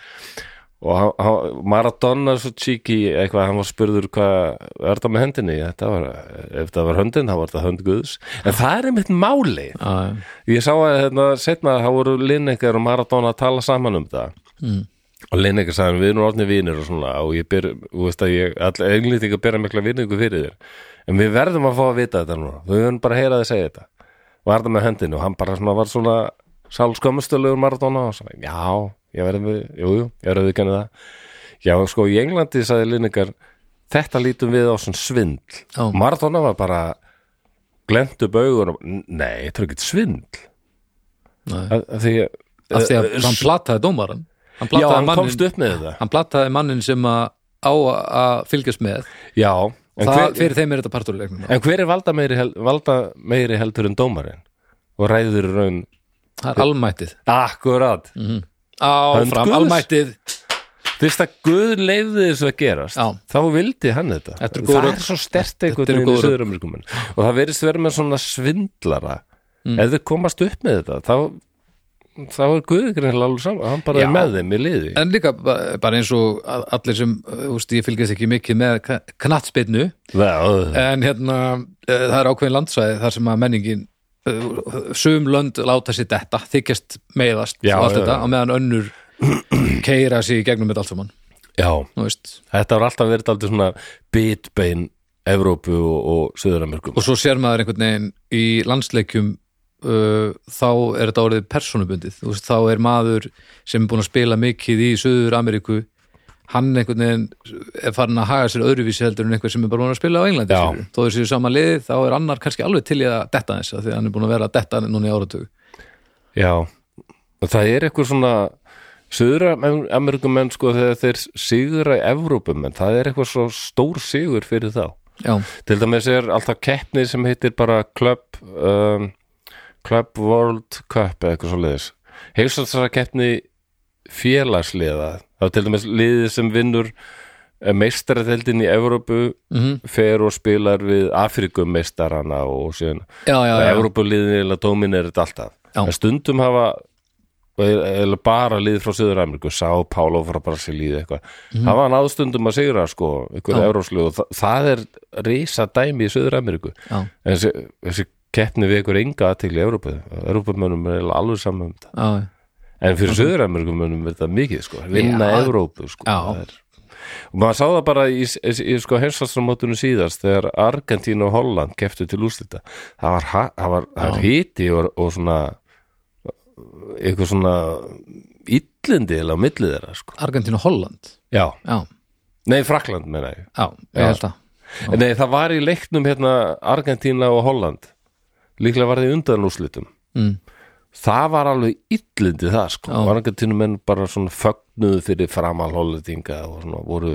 og Maradona svo cheeky eitthvað, hann var spurður hvað er það með hendinni, ef það var höndin þá var það hönd Guðs en það er einmitt máli ég sá að setna það voru Lineker og Maradona að tala saman það og Lineker sagði við erum orðnir vinir og svona og ég ber, þú veist að allir englendingar bera mikla virðingu fyrir þér en við verðum að fá að vita þetta núna við höfum bara að heyra þið segja þetta og var það með hendinu og hann bara svona var svona sálskömmustölugur Maradona og svona ég verðum við kennið það sko í Englandi sagði Lineker þetta lítum við á svona svindl Maradona var bara glemt upp augun og nei, þetta er ekki svindl af því að hann plataði dómarann hann komst upp með þetta hann plataði mannin sem á að fylgjast með fyrir þeim er þetta parturleiknum en hver er valda meiri heldur en dómarinn og ræður raun það er almættið akkurat áfram almættið fyrst að Guð leyfði þessu að gerast þá vildi hann þetta það er svo sterkt einhvern veginn í Suður-Ameríku og það verðist verið með svona svindlara ef þau komast upp með þetta þá er Guð greinilega alveg saman hann bara er með þeim í liði en líka bara eins og allir sem ég fylgist ekki mikið með knattspyrnu en það er ákveðin landsvæði þar sem að menningin sum lönd láta sér detta þykjast meiðast og allt þetta á meðan önnur keyra sig í gegnum þetta allt saman þetta var alltaf verið aldrei svona bitbein Evrópu og Suður-Ameríku og svo sér maður einhvern veginn í landsleikjum þá er þetta orðið persónubundið þá er maður sem er búin að spila mikið í Suður-Ameríku hann einhvern veginn er farin að haga sér öðruvísi heldur en einhver sem er bara búin að spila á Englandi þó þeir séu sama liði þá er annar kannski alveg til í að detta þess því að hann er búin að vera að detta núna í áratug og það er eitthvað svona Suður-Ameríkumenn sko þegar þeir sigra í Evrópumenn það er eitthvað svo stór sigur fyrir þá til dæmis er alltaf keppni sem heitir bara Club World Cup eða eitthvað svo leiðis hefur þessara keppni félagsliða þá til dæmis liðið sem vinnur meistaradeildin í Evrópu fer og spilar við Afrikumeistarana og síðan Evrópuliðin eða dominir þetta alltaf en stundum hafa eða bara liðið frá Suður-Ameríku São Paulo frá Brasilíu eitthvað hafa hann aðstundum að sigra sko einhverju evrópslið og það er risa dæmi í Suður-Ameríku en þessi keppni við ykkur enga aðtekli í Evrópumönnum er alveg saman en fyrir Suður-Ameríkumönnum er þetta mikið sko vinna Evrópu sko og maður sá það bara í sko heimsvaldsmótinu síðast þegar Argentína og Holland kepptu til úrslita það var hiti og svona eitthvað svona illindi eða á milli þeirra sko Argentína og Holland? Nei, Frakkland meina ég ég held það nei, það var í leiknum Argentína og Holland líklega var það í undanúrslitum það var alveg illindi það sko Argentínumenn bara svona fögnuðu fyrir framan hollendinga og svona voru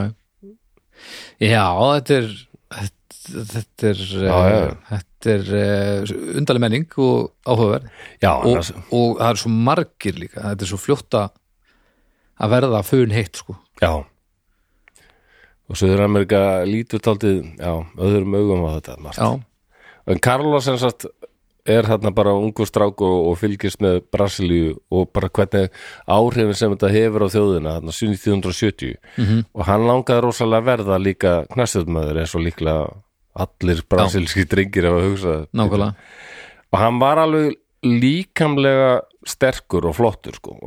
þetta er undarleg menning og áhugaverð og það er svo margir líka þetta er svo fljótt að verða fun heitt sko og Suður-Ameríka lítur taldið öðrum augum á þetta en Carlos sem sagt er þarna bara ungur strák og fylgist með Brasilíu og bara hvernig áhrifin sem þetta hefur á þjóðina þarna 1970 og hann langaði rosalega verða líka knattspyrnumaður eins og líklega allir brasilískir drengir hafa hugsað og hann var alveg líkamlega sterkur og flottur sko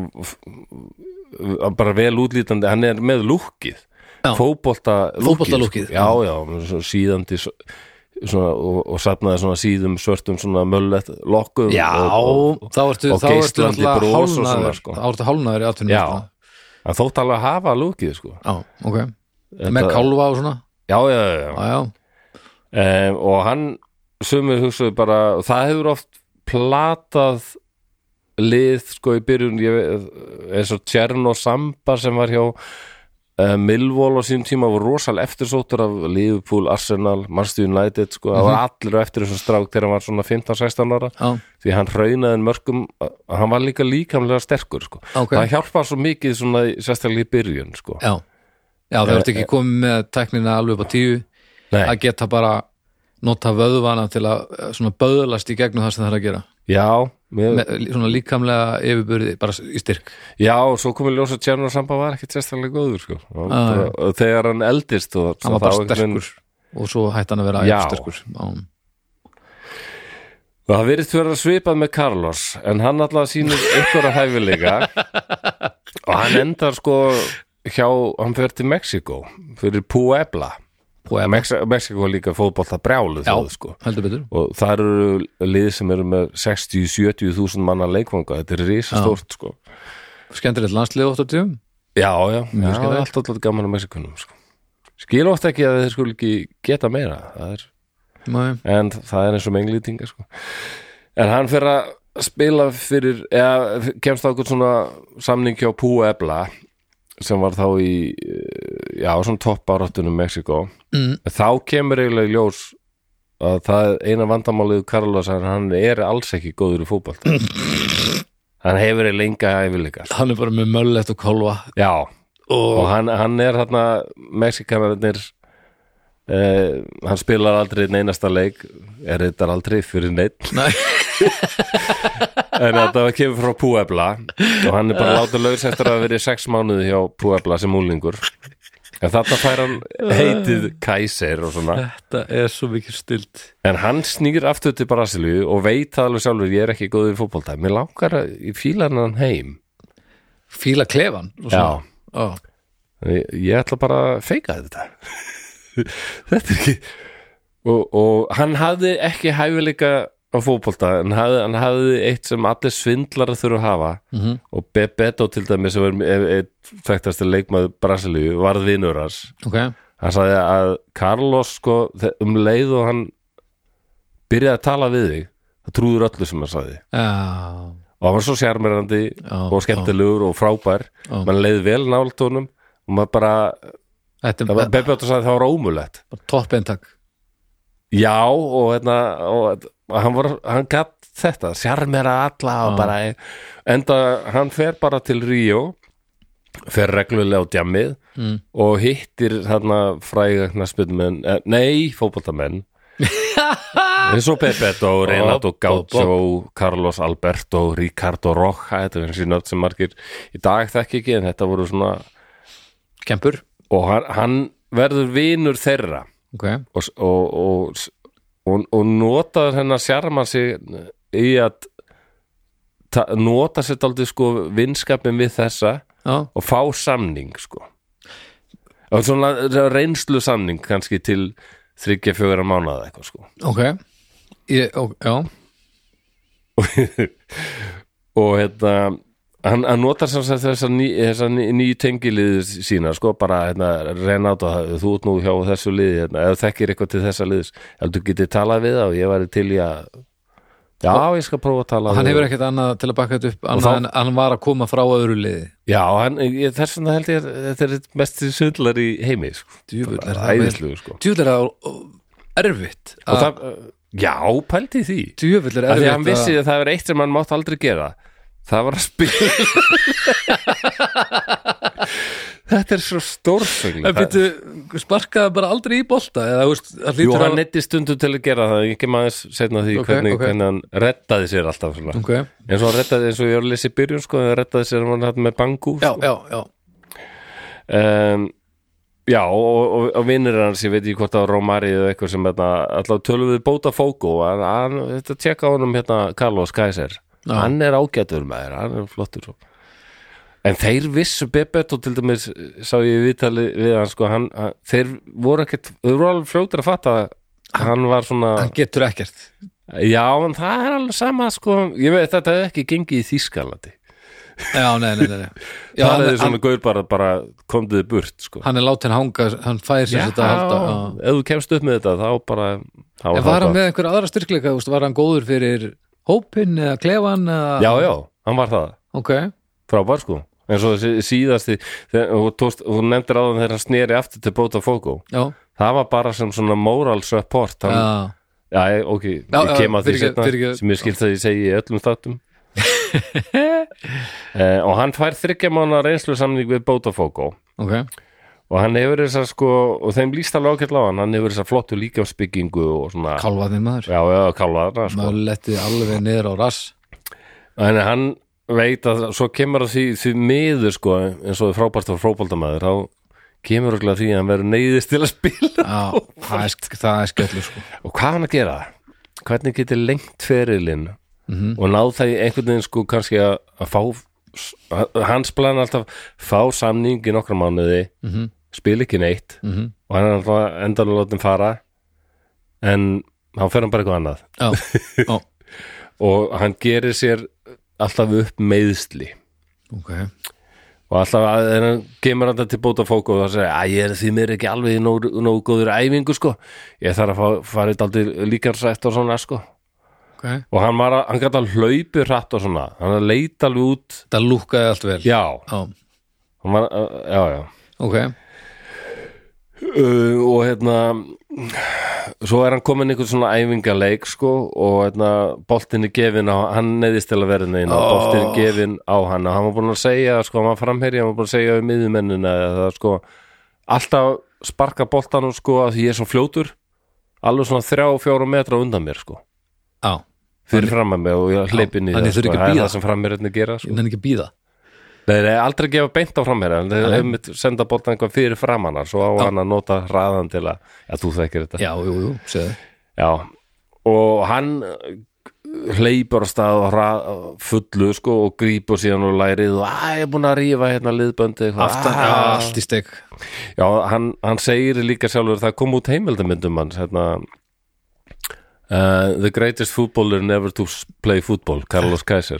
og bara vel útlítandi hann er með lúkkið fótbolta lúkkið síðandi svona, og safnaði svona síðum svörtum svona möllet lokkum og geislandi bros og svona sko. þá ertu hálfnaður í atvinnum en þótt alveg að hafa lúkið sko. með kálfa og svona og hann sumir hugsaðu bara, það hefur oft platað lið sko í byrjun eins og Tjerno Samba sem var hjá Millwall á sínum tíma var rosalega eftirsóttur af Liverpool, Arsenal, Manchester United sko, það var allir eftir þessum strák þegar hann var svona 15-16 ára því hann hraunaði mörgum, hann var líkamlega sterkur sko, það hjálpar svo mikið svona sérstaklega í byrjun sko. Já, það verður ekki komið með tæknina alveg upp á 10 að geta bara nota vöðvana til að svona böðlast í gegnum það sem það er að gera. Já, með svona líkamlega yfirburði bara í styrk. Já, og svo komið ljós að Tjerno Samba var ekkert sérstaklega góður sko. Og þegar hann eldist og hann var bara sterkur og svo hætti hann að vera sterkur. Og það virðist vera svipað með Carlos en hann alltaf sýnir einhverja hæfileika og hann endar sko hann fer til Mexíkó fyrir Puebla. Mexíkó er líka fótbolta brjáluð sko. Og það eru lið sem eru með 60-70 þúsund manna leikvanga, þetta er risastórt sko. Skemmtilegt landslið oft á tíum? Já, alltaf gaman á Mexíkunum sko. Skil oft ekki að þeir skulu ekki geta meira en það er eins og menglýtinga sko. En hann fer að spila fyrir kemst á eitthvað svona samning hjá Puebla sem var þá í svona toppáráttunum Mexíkó þá kemur eiginlega í ljós að það eina vandamálið Carlos hann er alls ekki góður í fótbolta hann hefur lenga hæfileika hann er bara með möllett og kolva og hann er þarna Mexikanarnir hann spilar aldrei einasta leik þetta aldrei fyrir neitt en þetta kemur frá Puebla og hann er bara látið laus eftir að verið 6 mánuði hjá Puebla sem úlingur en þarna fær hann heitið Kaiser og svona þetta er svo mikið stilt en hann snýr aftur til Brasilíu og veit það alveg sjálfur ég er ekki góður í fótbolta mér langar í fílan hann heim fíla klefan ég ætla bara að feika þetta þetta er ekki og hann hafði ekki hæfileika á fótbolta en hann hafði eitt sem allir svindlar þurfa að hafa og Bebeto til dæmis sem var þekktasti leikmaður Brasilíu varð vinur hans hann sagði að Carlos sko leið og hann byrjaði að tala við þig það trúður öllu sem hann sagði og hann var svo sjarmerandi og skemmtilegur og frábær mann leið vel nálægt honum og maður bara Bebeto sagði það var ómulett topp eintak og hann gatt þetta sjarmera alla og bara enda hann fer bara til Ríó fer reglulega á djammið og hittir þarna fræga knattspyrnumenn fótboltamenn eins og Bebeto, Renato Gaucho Carlos Alberto, Ricardo Rocha þetta er síðan sem margir í dag þekki ekki en þetta voru svona kempur og hann verður vinur þeirra og notaður hennar sjarma sig í að nota sér dálítið sko vinskapin við þessa og fá samning sko og svona reynslu samning kannski til 3-4 mánaða eitthvað sko og hann notar sem sagt þessa nýju tengiliðir sína sko bara Renato þú ert nú hjá þessu liði eða þekkir eitthvað til þessa liðis heldur getið talað við það og ég væri til í að ég skal prófa að tala hann hefur ekkert annað til að baka þetta upp annað en hann var að koma frá öðru liði þess vegna held ég þetta er mest svindlar í heimi sko. Æðislegur sko djúvill er það erfitt pældi því djúvill er erfitt því hann vissi að það er eitt sem hann mátt aldrei gera það var að spila þetta er svo stórsögn sparkaði bara aldrei í bolta jú, hann neitti stundum til að gera það ekki maður setna því hvernig hann reddaði sér alltaf eins og hann reddaði eins og ég var að lesa í byrjun sko, hann reddaði sér hann með Bangu og vinnir hans ég veit ekki hvort það var Romari eða eitthvað sem alltaf tölum við Botafogo þetta tjekka á honum Carlos Kaiser hann er ágætur með þér, hann er flottur svo. En þeir vissu Bebeto til dæmis sá ég viðtali við hann sko, þeir voru alveg fljótir að fatta hann var svona hann getur ekkert en það er alveg sama sko, ég veit þetta hefði ekki gengið í Þýskalandi nei það er svona gaur bara komduði burt sko. Hann er látin hanga, hann fær sér þetta að halda ef þú kemst upp með þetta þá bara en var hann með einhver aðra styrkleika, var hann góður fyrir hópinn eða klefan eða... Já, hann var það Ok. frábær sko en svo síðasti þú nefndir áðan þegar hann sneri aftur til Botafogo Já. það var bara sem svona moral support hann, ok, ég kem að því setna sem ég skilt að ég segi í öllum státum og hann fær 3 mánaða reynslu samning við Botafogo Ok. og hann hefur þess að sko og þeim líst alveg ágætlega á hann hefur þess að flottu líkamsbyggingu og svona Kálfaðir maður. já, kálfaðir sko. Maður letti alveg niður á rass. en hann veit að svo kemur að því miður sko eins og frábært og fótboltamaður þá kemur okkur að því að hann verður neyðist til að spila það er skellur sko og hvað hann að gera hvernig getur lengt ferilinn og náð það í einhvern veginn sko kannski að fá hans plan alltaf fá samning í nokkra mánuði spila ekki neitt og hann er alltaf endanlega látin fara en þá fer hann bara eitthvað annað og hann gerir sér alltaf upp meiðsli og alltaf þegar hann kemur hann til Botafogo og það segir að ég því mér ekki alveg nógu góður æfingu sko ég þarf að fara eitthvað aldrei líkansrætt og svona sko og hann gæti að hlaupi hratt og svona hann leita alveg út það lúkkaði allt vel hann var, já og svo er hann komin einhvern svona æfingaleik sko og boltinn er gefin á hann neyðist til að vera neina boltinn er gefin á hann og hann var búin að segja sko, hann var framherji, hann var búin að segja við miðjumennina það sko, alltaf sparka boltanum sko að því ég er svo fljótur alveg svona 3-4 metra undan mér sko fyrir fram að mig og ég hleypi niður sko, það er það sem framherjarnir gera sko. Ég nenni ekki að bíða Nei, aldrei gefa beint á framherja þeir hefum senda boltan eitthvað fyrir framannar svo á hann að nota hraðan til að þú þekkir þetta jú, segðu Já, og hann hleypur á stað og fullu sko og grípur síðan og lærið og ég er búin að rífa hérna liðböndi allt í steg Já, hann segir líka sjálfur það kom út heimildamyndum hans The greatest footballer never to play football Carlos Kaiser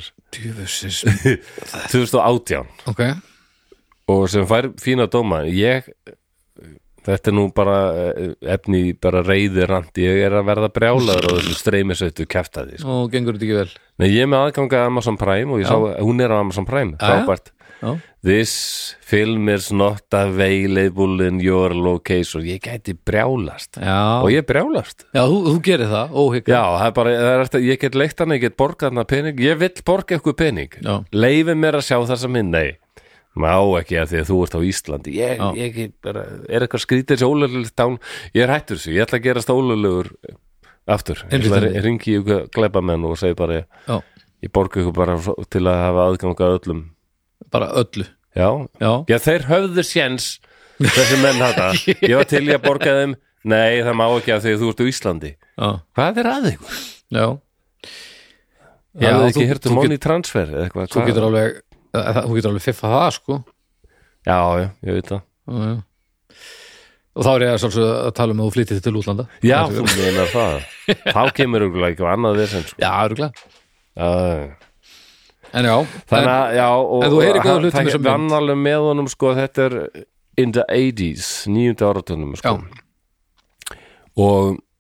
2018 og sem fær fína dóma þetta er nú bara efni bara reiðirant ég er að verða brjálaður á þessu streymisautu kjaftaði sko. og gengur þetta ekki vel Nei, ég er með aðgang að Amazon Prime og ég sá hún er á Amazon Prime frábært This film is not available in your location ég gæti brjálast og ég brjálast þú gerir það, óhygg það er bara, ég get leikt hann, ég get borgað hann pening ég vill borga eitthvað pening leyfi mér að sjá þessa minn, nei má ekki að því að þú ert á Íslandi ég bara, er eitthvað skrítið þessi ólögulegt dán, ég er hættur þessu ég ætla að gerast ólöglegur aftur ég ringi í glæpamenn og segi bara ég borga eitthvað bara til að hafa aðgang að öllum bara öllu Já, þeir höfðu séns þessi menn þetta ég var til í að borga þeim nei, það má ekki að því að þú ert á Íslandi hvað er að ykkur? Það hefði ekki hirt money transfer þú getur alveg fiffa það sko já, ég veit það og þá er ég að tala um að þú flyttir til útlanda já, þú meinar það þá kemur eitthvað annað þess sko. já, örgulega en og þú heyrir góða hlutum það er annarlega með honum sko, þetta er in the 80s 9. áratunum sko. og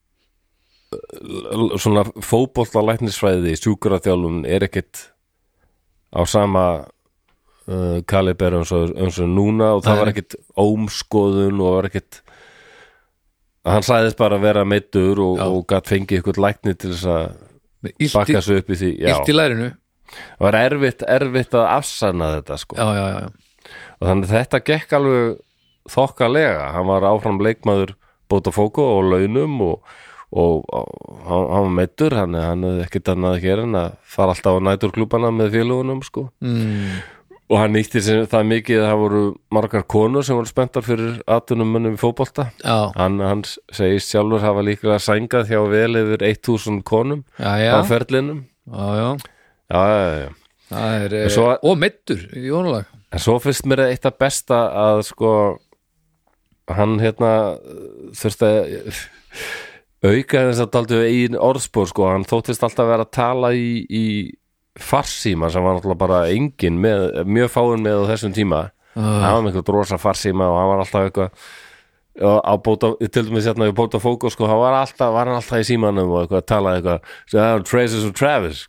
svona fótboltalæknisfræði sjúkraþjálfun er ekkert á sama kaliber eins og núna og það var ekkert ómskoðun og var ekkert hann sæðist bara að vera meiddur og gat fengið eitthvað lækni til þess að bakka sig upp í því illt í lærinu það var erfitt að afsanna þetta sko já. og þannig þetta gekk alveg þokkalega, hann var áfram leikmaður Botafogo og launum og hann var meiddur hann hefði ekkert annað að gera en að fara alltaf á næturklúbana með félagunum sko og hann nýtti sér það mikið að það voru margar konur sem voru spenntar fyrir atvinnumönnum í fótbolta hann segist sjálfur hafa líklega sængað hjá vel yfir 1000 konum á ferlinum já. Það er og meiddur í ónulag en svo finnst mér eitt af besta að sko hann þurfti að auka þess að daldi eigin orðspor sko, hann þóttist alltaf vera að tala í farsíma sem var náttúrulega bara engin mjög fáin með á þessum tíma hann var með eitthvað rosa farsíma og hann var alltaf eitthvað á bóta, til dæmis hérna í Bótafóko sko, var hann alltaf í símanum og eitthvað að tala eitthvað Traces of Travis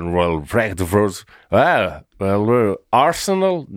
Arsenal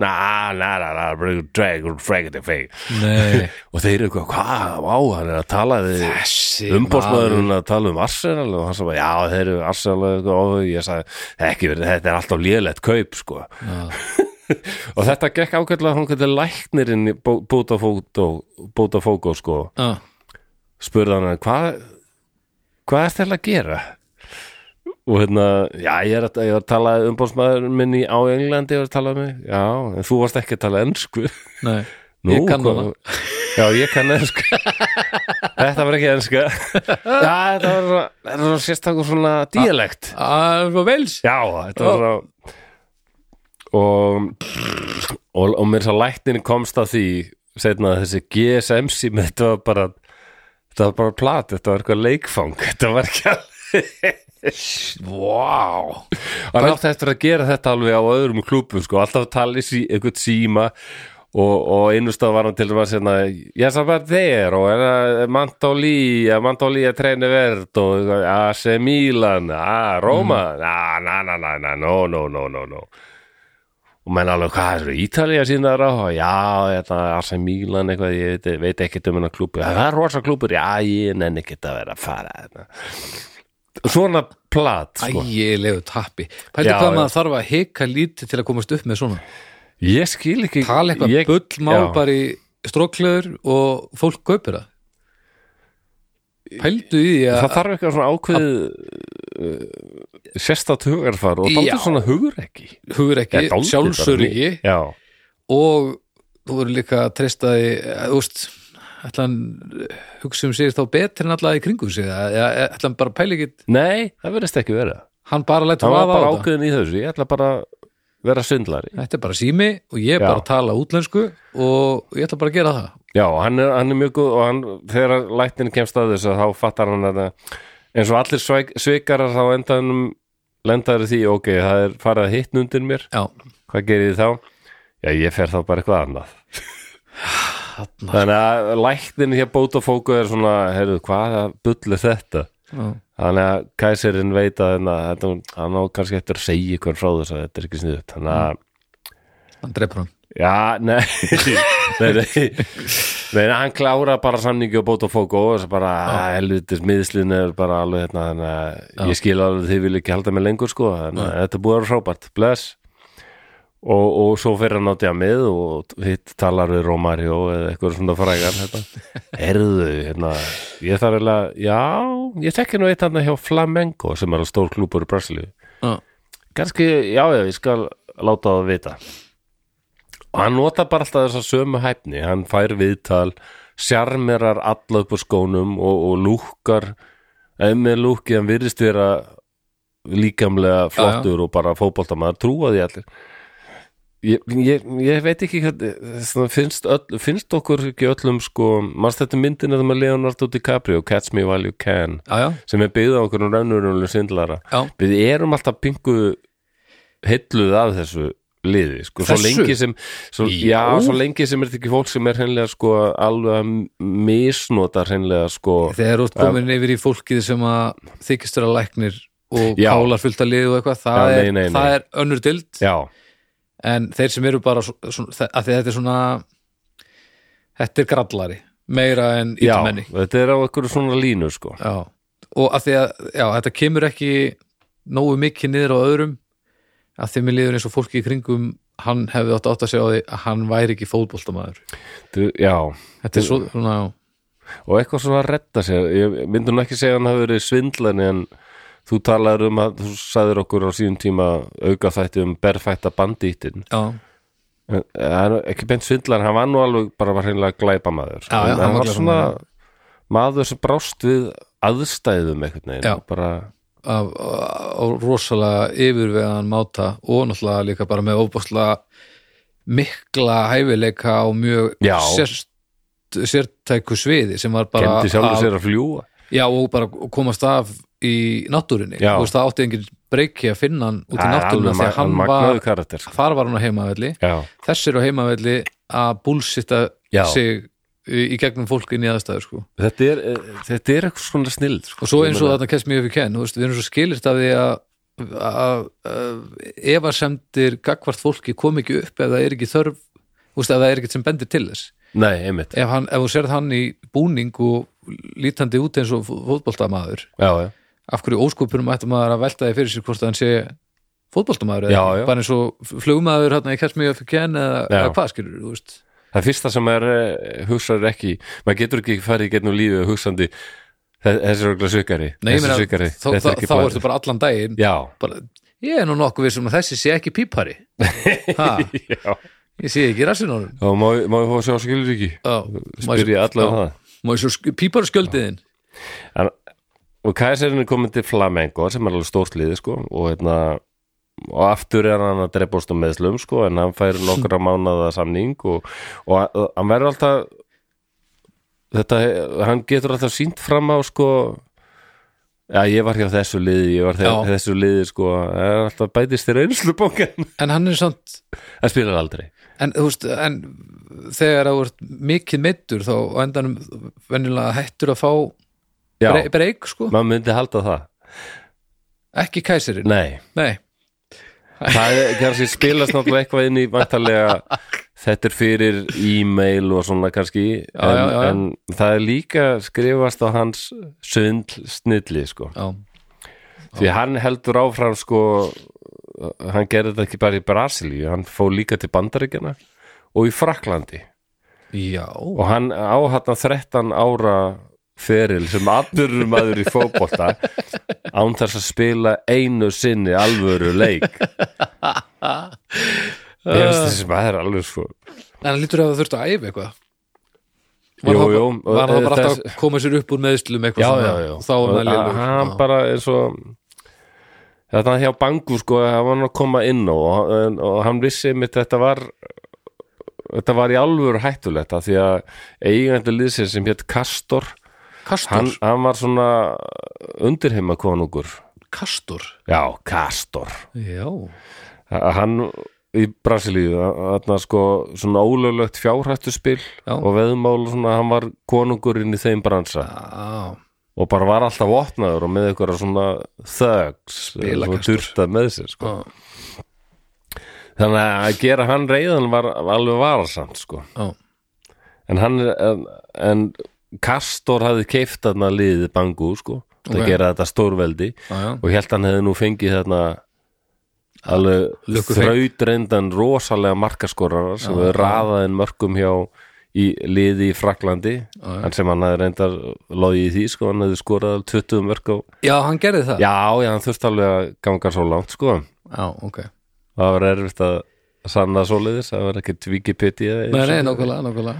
Nei. og þeir eru eitthvað, hann að tala umbóðsmaðurinn að tala Arsenal og hann sagði, já þeir eru Arsenal og ég sagði, þetta alltaf lélegt kaup sko og þetta gekk ákveðlega hann hvernig læknirinn í Bótafóko sko spurði hann hvað er þetta að gera og hérna, já ég er að tala umbóðsmaðurinn minn á Englandi og að tala um mig, já, en þú varst ekki að tala ensku. Nei, ég kann hana. Já, ég kann ensku. Þetta var ekki enska. Já, þetta var svona sérstakur svona dialekt. Það var vels. Já, þetta var svona og mér svo lækninni komst að því seinna þessi GSM-sími þetta var bara plat, þetta var eitthvað leikfang, þetta var ekki Vá hann átti eftir að gera þetta alveg á öðrum klúbum sko, alltaf að tala í eitthvað síma og einustaf var hann til að segna yes about there og Mantolí treini verd og AC Milan Roma no og menn alveg, hvað er Ítalía síðan já, þetta AC Milan eitthvað, ég veit ekki hennar klúbur það er rosa klúbur, já, ég nenni ekki að vera að fara þetta svona plat sko. Ægilegu tappi Pældi hvað maður þarf að hika lítið til að komast upp með svona ég skil ekki tala eitthvað bullmál bara í strókleður og fólk kaupir það Pældu í því að það þarf eitthvað svona ákveðið sérstætt hugarfar og dálítið svona hugrekki sjálfsöryggi og þú verður líka að treysta því þú veist ætla hann hugsa sig þá betri en alltaf í kringum sig ætla hann bara pæli ekki nei, það verðist ekki vera hann bara lætur vaða á það hann var bara ákveðin í þessu, ég ætla bara vera svindlari þetta er bara sími og ég bara að tala útlensku og ég ætla bara að gera það já, hann er mjög góð og þegar læknin kemst að þessu þá fattar hann að eins og allir svikarar þá lendaður því ok, það er farið að hittn undir mér hvað gerir þið þá? Já, ég fer þá bara eitthvað annað þannig að læknin hér Bótafóko er svona, heyrðu, hvaða bull er þetta? Þannig að kæsirinn veit að hann á kannski eftir að segja eitthvað frá þess að þetta er ekki sniðut þannig að hann dreipur hann já, nei hann klára bara samningi á Bótafóko og þess að bara helvitis miðslun er bara alveg þannig að ég skil alveg þið vil ekki halda mig lengur sko þannig að þetta búið að vera frábært, bless og svo fyrir hann á djamið og hitt talar við Romario eða eitthvað svona frægar herðu, ég þarf eiginlega já, ég tekki nú eitt hjá Flamengo sem er stór klúbur í Brasilíu kannski, já, ég skal láta það vita og hann notar bara alltaf þessa sömu hæfni hann fær viðtal, sjarmerar alla upp á skónum og lúkkar með lúkki hann virðist vera líkamlega flottur og bara fótboltamaður trúa því allir ég veit ekki hvað finnst okkur ekki öllum sko, mannst þetta myndina það með Leonardo DiCaprio, Catch Me While You Can sem er byggð á okkur raunverulegum svindlara við erum alltaf pingu heilluð af þessu liði sko, svo lengi sem svo lengi sem er þetta ekki fólk sem er hreinlega sko alveg að misnota hreinlega sko þegar þú ert komin yfir í fólkið sem að þykist vera læknir og kálar fullt að liði og eitthvað það er önnur dild en þeir sem eru bara að því þetta er svona þetta er grallari meira en illmenni þetta er á einhverju svona línu sko og að því að þetta kemur ekki nógu mikið niður á öðrum að þeim er liður eins og fólki í kringum hann hefði átt að segja á því að hann væri ekki fótboltamaður þetta er svona og eitthvað svona að redda sér ég myndi nú ekki segja að hann hafi verið svindlani en þú talaður að þú sagðir okkur á síðum tíma auka þætti berfætta bandítin ekki beint svindlar hann var nú alveg bara var hreinlega glæpamaður hann var svona maður sem brást við aðstæðum einhvern veginn bara á rosalega yfirvegaðan máta og náttúrulega líka bara með óbúslega mikla hæfileika á mjög sértæku sviði sem var bara kendi sjálfur sér að fljúga og bara komast af í náttúrunni þú veist það átti engin breyki að finna hann út í náttúrunni þegar hann var þar var hann á heimavelli þessir á heimavelli að búlsitta sig í gegnum fólkin í aðstæður sko. Þetta er eitthvað svona snild sko. Og svo eins og þarna Catch Me If You Can, við erum svo skilyrt af því að efasemdir gagvart fólki kom ekki upp ef það er ekki þörf, ef það er ekki sem bendir til þess. Nei, einmitt. Ef þú sérð hann í búning og lítandi út eins og fótboltamaður, já. Af hverju óskupunum ættum maður að velta því fyrir sér hvort hann sé fótboltamaður eða bara eins og flugmaður hérna í Catch Me If You Can eða hvað skilur, þú veist. Það fyrsta sem hugsar ekki, maður getur ekki farið í gegnum lífið hugsandi þessi er okkur svikari. Nei, þá ertu bara allan daginn. Bara, ég er nú nokkuð vissum að þessi sé ekki pípari. Já. Ég sé ekki rassinn á hann. Já, má ég fá að sjá skilur ekki? Spyrja allavega það. Má ég svo pípari skjöldiðinn? Og Kaiserinn er komin til Flamengo sem er alveg stórt liði sko og aftur er hann að drepast á meðslum sko en hann fær nokkra mánaða samning og hann verður alltaf hann getur alltaf sýnt fram á sko ég var hjá þessu liði, ég var þessu liði sko, alltaf bætist þér einslubókan. En hann er samt hann spilar aldrei. En þú veist, en þegar það voru mikið meiddur þá á endanum venjulega hættur að fá breyk sko. Maður myndi halda það. Ekki Kaiserinn? Nei. Það kannski spilast náttúrulega eitthvað inn í vantarlega þetta er fyrir e-mail og svona kannski en það er líka skrifast á hans snilli sko. Því hann heldur áfram sko hann gerði þetta ekki bara í Brasilíu, hann fór líka til Bandaríkjanna og í Frakklandi. Og hann á hérna 13 ára feril sem allurum maður í fótbolta án þess að spila einu sinni alvöru leik. Ég veist þessi maður alveg sko. En hann lítur að það þurfti að æfa eitthvað. Jú. Var það bara alltaf að koma sér upp úr meðslum eitthvað já. Þá var það liður. Hann bara eins og þetta hjá Bangu sko, hann var að koma inn og hann vissi mitt þetta var í alvöru hættulegt því að eigendur liðsins sem hétt Castor. Hann var svona undirheima konungur. Castor? Já, Castor. Já. Hann í Brasilíu, þarna sko svona ólöglegt fjárhættuspil og veðmál og svona, hann var konungurinn í þeim bransa. Og bara var alltaf vopnaður og með einhverja svona þögs og durta með sér sko. Þannig að gera hann reiðan var alveg varasamt sko. En Castor hafði keypt þarna liðið Bangu sko, að gera þetta stórveldi og hélt hann hefði nú fengið þarna alveg þrautreyndan rosalega markaskorarar sem hefur raðað inn mörkum hjá í liði í Frakklandi en sem hann hefði reyndar logið í því sko, hann hefði skorað 20 mörk á. Já, hann gerði það? Já, hann þurfti alveg að ganga svo langt sko. Það var erfitt að sanna svoleiðis, það var ekkert Wikipedia. Nei, nákvæmlega.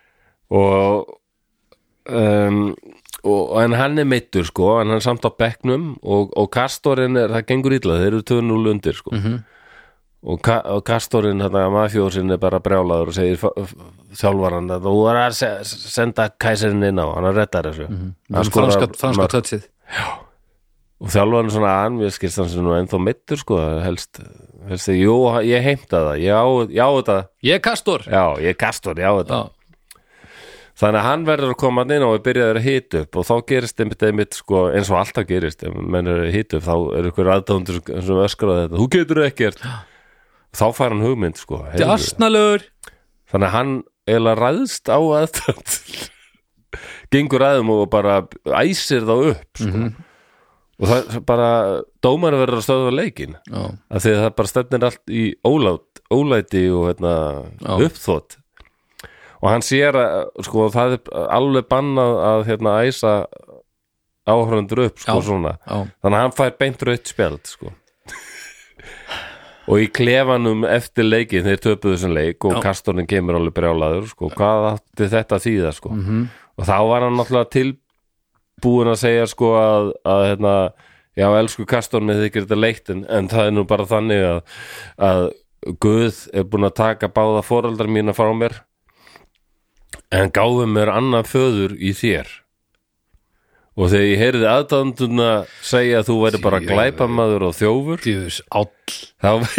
En hann er meiddur sko, en hann er samt á bekknum og Castorinn það gengur illa, þeir eru 2-0 undir sko. Og Castorinn mafjósinn er bara brjálaður og segir þjálfarann að þú er að senda Kaiserinn inn á, hann er reddar þessu franska tötsið. Og þjálfarinn svona mér skilst hann sem nú ennþá meiddur sko, helst jú, ég heimta það, já þetta ég er Castor, ég er Castor, já þetta. Þannig að hann verður að koma inn og byrjaður að hita upp og þá gerist einmitt sko, eins og alltaf gerist ef menn er að hita upp, þá er ykkur aðdándur sem öskraði þetta, þú getur ekkert þá fær hann hugmynd sko, Asnalur. Þannig að hann eiginlega ræðst á aðdánd gengur aðum og bara æsir þá upp sko. Og það bara dómarinn verður að stöðva leikinn af því að það bara stefnir allt í ólæti og uppþótt. Og hann sér að sko, það er alveg bannað að æsa áhörundur upp sko, svona. Þannig að hann fær beint rautt spjald sko. Og í klefanum eftir leikin þeir töpuðu þessum leik og Castorinn kemur alveg brjálaður sko, hvað átti þetta þýða sko. Og þá var hann náttúrulega tilbúin að segja sko að já, elsku Castorinn þykir þetta leitt en það er nú bara þannig að Guð er búin að taka báða foreldrar mína frá mér en gáði mér annan föður í þér og þegar ég heyrði aðdáendurna segja að þú væri bara glæpamaður og þjófur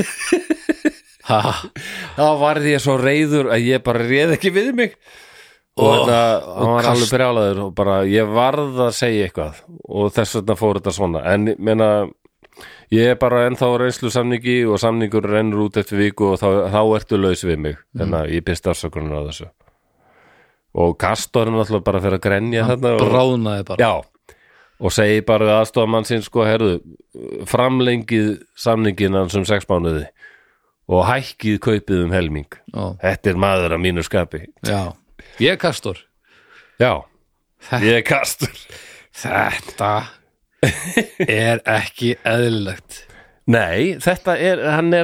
þá var ég svo reiður að ég bara réð ekki við mig og hann var alveg brjálaður og bara ég varð að segja eitthvað og þess vegna fór þetta svona en meina ég bara ennþá reynslu samningi og samningur rennur út eftir viku og þá ertu laus við mig þannig að ég byrst afsökunar á þessu og Castor náttúrulega bara fyrir að grenja þarna og bráðnaði bara já, og segi bara við aðstofamann sinn sko, herðu, framlengið samningin hans 6 mánuði og hækkið kaupið helming þetta maður að mínu skapi já, ég er Castor já, ég er Castor þetta er ekki eðlilegt nei, þetta er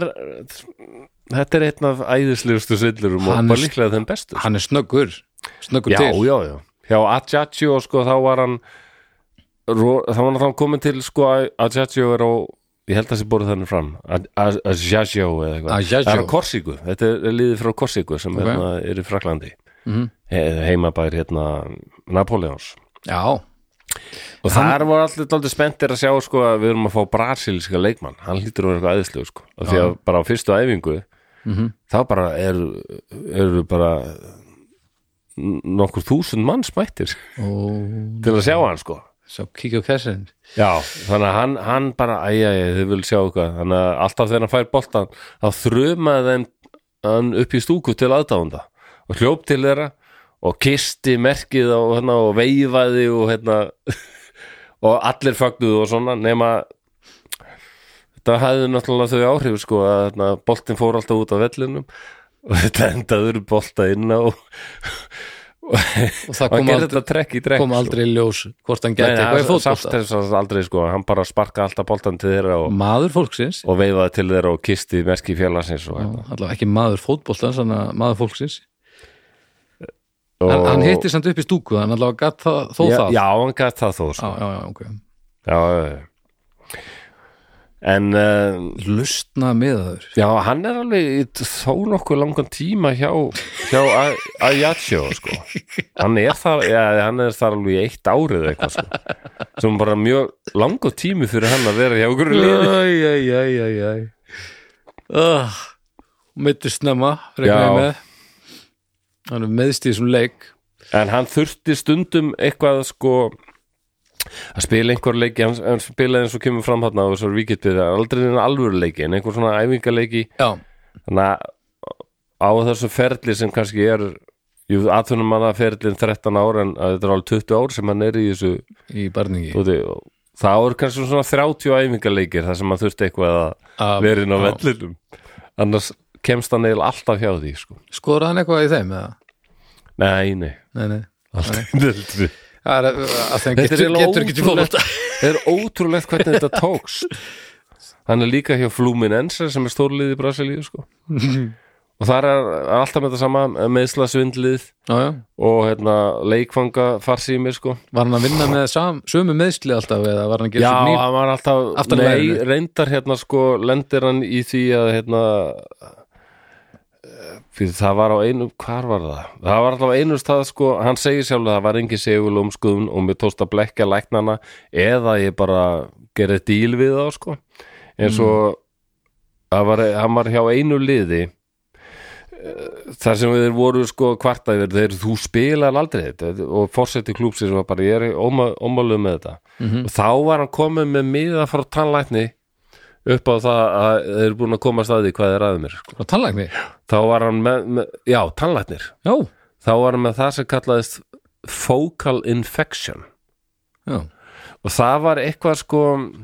einn af æðislegustu svindlurum og bara líklega þeim bestu hann er snöggur já, til já, hjá Ajaccio sko, þá var hann komin til sko, Ajaccio er á ég held að það sé borðið þannig fram Ajaccio eða eitthvað það er á Korsíku, þetta er liðið frá Korsíku sem er í Fraklandi heimabær Napoleons já og þar var allir dálítið spenntir að sjá sko, að við erum að fá brasilíska leikmann hann hlýtur að vera eitthvað æðislegu sko. Því að bara á fyrstu æfingu þá bara eru bara nokkur 1000 manns mættir til að sjá hann sko svo kíkja á kassin já, þannig að hann bara þið vil sjá eitthvað þannig að alltaf þegar hann fær boltan þá þrumaði hann upp í stúku til aðdáunda og hljóp til þeirra og kisti merkið og veifaði og allir fögnuðu og svona nema þetta hafði náttúrulega þau áhrif sko að boltin fór alltaf út af vellinum og þetta endaður bolta inn og það kom aldrei ljós hvort hann gæti eitthvað í fótbolta aldrei sko, hann bara sparkaði alltaf boltan til þeirra og maður fólksins og veifaði til þeirra og kisti merki félagsins allavega ekki maður fótboltans þannig maður fólksins hann hitti samt upp í stúku hann allavega gatt það já, hann gatt það þó sko. okay. já en lustna miðaður já, hann er alveg þó nokkuð langan tíma hjá Ajaccio sko. hann er þar alveg í 1 árið eitthvað sko. sem bara mjög langur tími fyrir hann að vera hjá okkur liði meittist snemma með hann meðst í þessum leik en hann þurfti stundum eitthvað sko að spila einhver leiki hann spilaði eins og kemur fram þarna á þessar víkitbyrði aldrei alvöru leiki en einhver svona æfingaleiki þannig að á þessu ferli sem kannski er aðtunum að það ferlin 13 ár en þetta er alveg 20 ár sem hann er í þessu í barningi það er kannski svona 30 æfingaleikir þar sem hann þurfti eitthvað að vera inn á vellinum annars kemst hann eiginlega alltaf hjá því sko. Skoður hann eitthvað í þeim? Eða? Nei alltaf Þetta er ótrúlegt hvernig þetta tókst hann er líka hjá Fluminense sem er stórlið í Brasilíu sko. og það er alltaf með þetta sama meðslasvindlið og leikfanga farsími sko. Var hann að vinna með sömu meðsli alltaf eða var hann að gera svo nýr? Já, hann var alltaf reyndar sko, lendir hann í því að fyrir það var á einu, hvar var það? Það var alltaf einu stað sko, hann segir sjálf að það var engin segulómskuðun og mér tókst að blekkja læknana eða ég bara gerði díl við það sko eins og hann var hjá einu liði þar sem þeir voru sko kvarta yfir þeir þú spilar aldrei þetta og forseti klúbsins var bara ég er ómáluð með þetta og þá var hann komið með miða frá tannlækni upp á það að þeir eru búin að koma að staði hvað er að mér sko. Og tannlækni? Þá var hann já, tannlæknir þá var hann með það sem kallaðist focal infection og það var eitthvað sko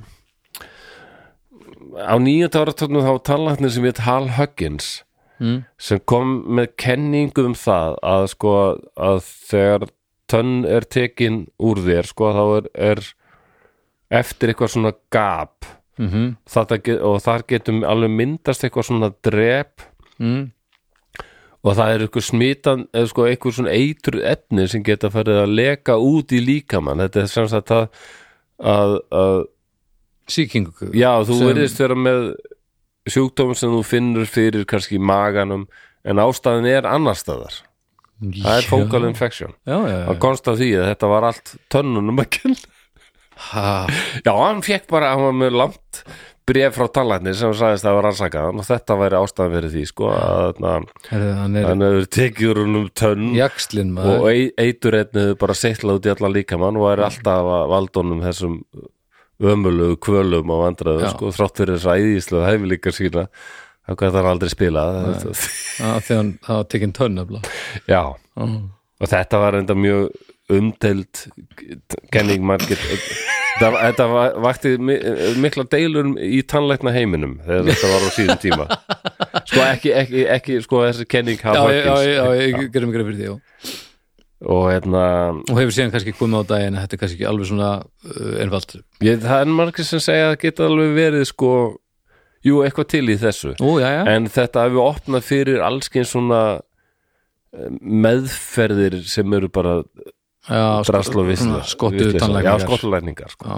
á 9. áratögnum þá tannlæknir sem heit Hal Huggins sem kom með kenningu það að sko að þegar tönn er tekin úr þér sko þá er eftir eitthvað svona gap og þar getum alveg myndast eitthvað svona drep og það er eitthvað smitan eða sko eitthvað svona eitruð efni sem geta farið að leka út í líkamann þetta er sem sagt að sýkingu já, þú verðist vera með sjúkdóm sem þú finnur fyrir kannski í maganum en ástæðin er annar staðar það er focal infection og komst af því að þetta var allt tönnunum að kenna já, hann fekk bara hann var með langt bréf frá tannlækni sem sagðist að það var rannsakaðan og þetta væri ástæðan fyrir því sko að hann hefur tekið úr tönn Jaxlinn, og eiturefnið bara seitlað út í allan líkamann og er alltaf að valdunum þessum ömulegu kvölum og vandræðum sko, þrátt fyrir þess að æðislega hæfileikar sína þá hvað það aldrei spilað þegar hann hafa tekinn tönn já, og þetta var enda mjög umdeild kenning margir þetta vakti mikla deilur í tannlækna heiminum þegar þetta var á síðum tíma sko ekki sko þessi kenning ég gerum fyrir því og hefur síðan kannski komið á daginn að þetta er kannski ekki alveg svona einfalt það er margir sem segja að það geta alveg verið sko eitthvað til í þessu en þetta hefur opnað fyrir allskyns svona meðferðir sem eru bara drasl og vissla skottulækningar sko.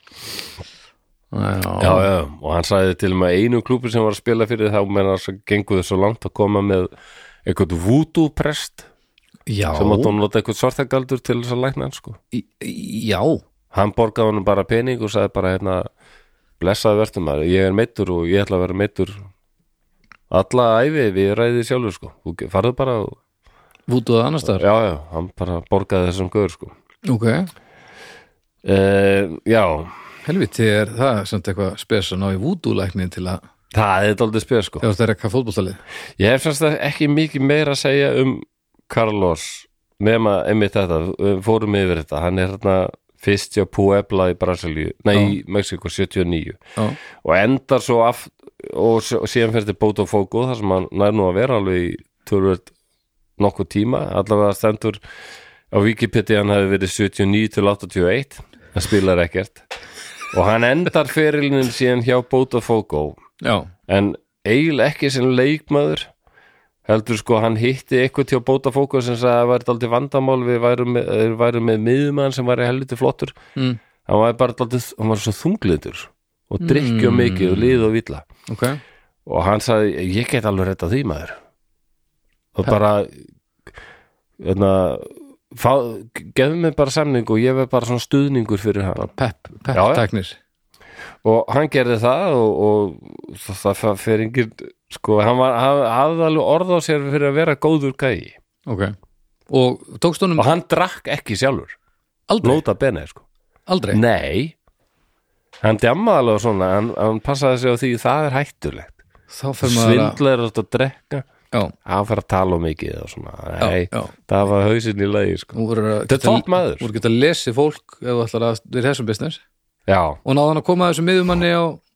já, og hann sagði til og með einu klúbur sem var að spila fyrir þá menn að gengu þau svo langt að koma með eitthvað voodoo prest sem að hún nota eitthvað svartagaldur til þess að lækna hann sko. Hann borgaði hann bara pening og sagði bara blessaði verður maður, ég er meiddur og ég ætla að vera meiddur alla ævi við ræðið sjálfur sko. Þú farðu bara og Vútuðu annars þar? Já, hann bara borgaði þessum gaur sko. Ok. Já. Helviti er það samt eitthvað spes að ná í vúdúlæknin til að það er dálítið spes sko. Já, það er eitthvað fótboltalið. Ég hef semst ekki mikið meira að segja Carlos nema einmitt þetta, fórum yfir þetta hann er hérna fyrst hjá Puebla í Brasilíu, í Mexiko 79 og endar svo og síðan fyrir til Botafogo þar sem hann nær nú að vera alveg í tölvöld nokkuð tíma, allavega stendur á Wikipedia hann hefði verið 79 til 81 hann spilar ekkert og hann endar ferilinn síðan hjá Botafogo en eiginlega ekki sem leikmaður heldur sko hann hitti eitthvað til Botafogo sem sagði að það væri dálítið vandamál við værum með miðjumann sem væri helviti flottur hann var bara dálítið, hann var svo þungliður og drikkja mikið og lið og villa og hann sagði ég get alveg rétt á því maður og bara gefðu mig bara samning og ég verð bara svona stuðningur fyrir hann pepp-tæknir og hann gerði það og það fyrir engin sko, hann hafði alveg orð á sér fyrir að vera góður gæi og tókst honum og hann drakk ekki sjálfur aldrei? Nota bene sko aldrei? Nei, hann djammaði alveg svona hann passaði sig á því það er hættulegt svindlar að drekka hann fyrir að tala mikið og svona það var hausinn í lagi sko. Þetta er topp maður Þú geta lesið fólk ef þú ætlar að vera þessum business og náðu hann að koma að þessum miðjumanni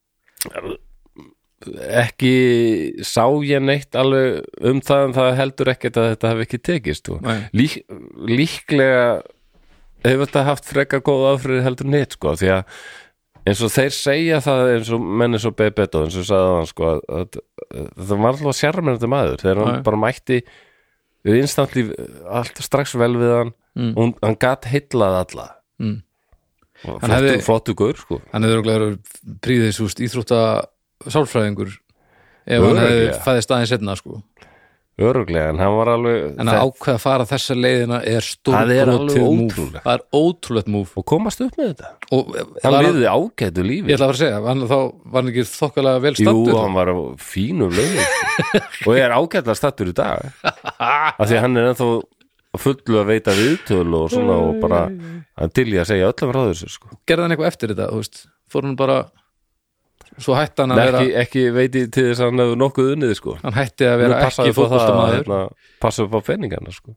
ekki sá ég neitt alveg það en það heldur ekkert að þetta hafi ekki tekist líklega hefur þetta haft frekar góð áfrið heldur neitt sko því að eins og þeir segja það eins og menn eins og Bebeto eins og sagði hann sko að það var alltaf sjarmerandi maður þegar hann bara mætti instantly allt strax vel við hann og hann gat heillað alla flottu gaur sko hann hefur örugglega príðis íþrótta sálfræðingur ef hann hefði fæðist aðeins setna sko örugglega, en hann var alveg en að ákveða að fara þessa leiðina er stórbrotið múf það er ótrúlegt múf og komast upp með þetta og hann liði ágætu lífi ég ætla að fara að segja, þá var hann ekki þokkalega vel stattur hann var á fínum leiði og ég er ágætlega stattur í dag af því að hann er ennþá fullu að veita viðtölu og svona og bara hann til ég að segja öllum frá þessu sko. Gerði hann eitthvað eftir þetta, fór hann bara svo hætti hann að vera ekki veiti til þess að hann hefur nokkuð unnið sko. Hann hætti að vera ekki fótboltamaður passa upp á peningana sko.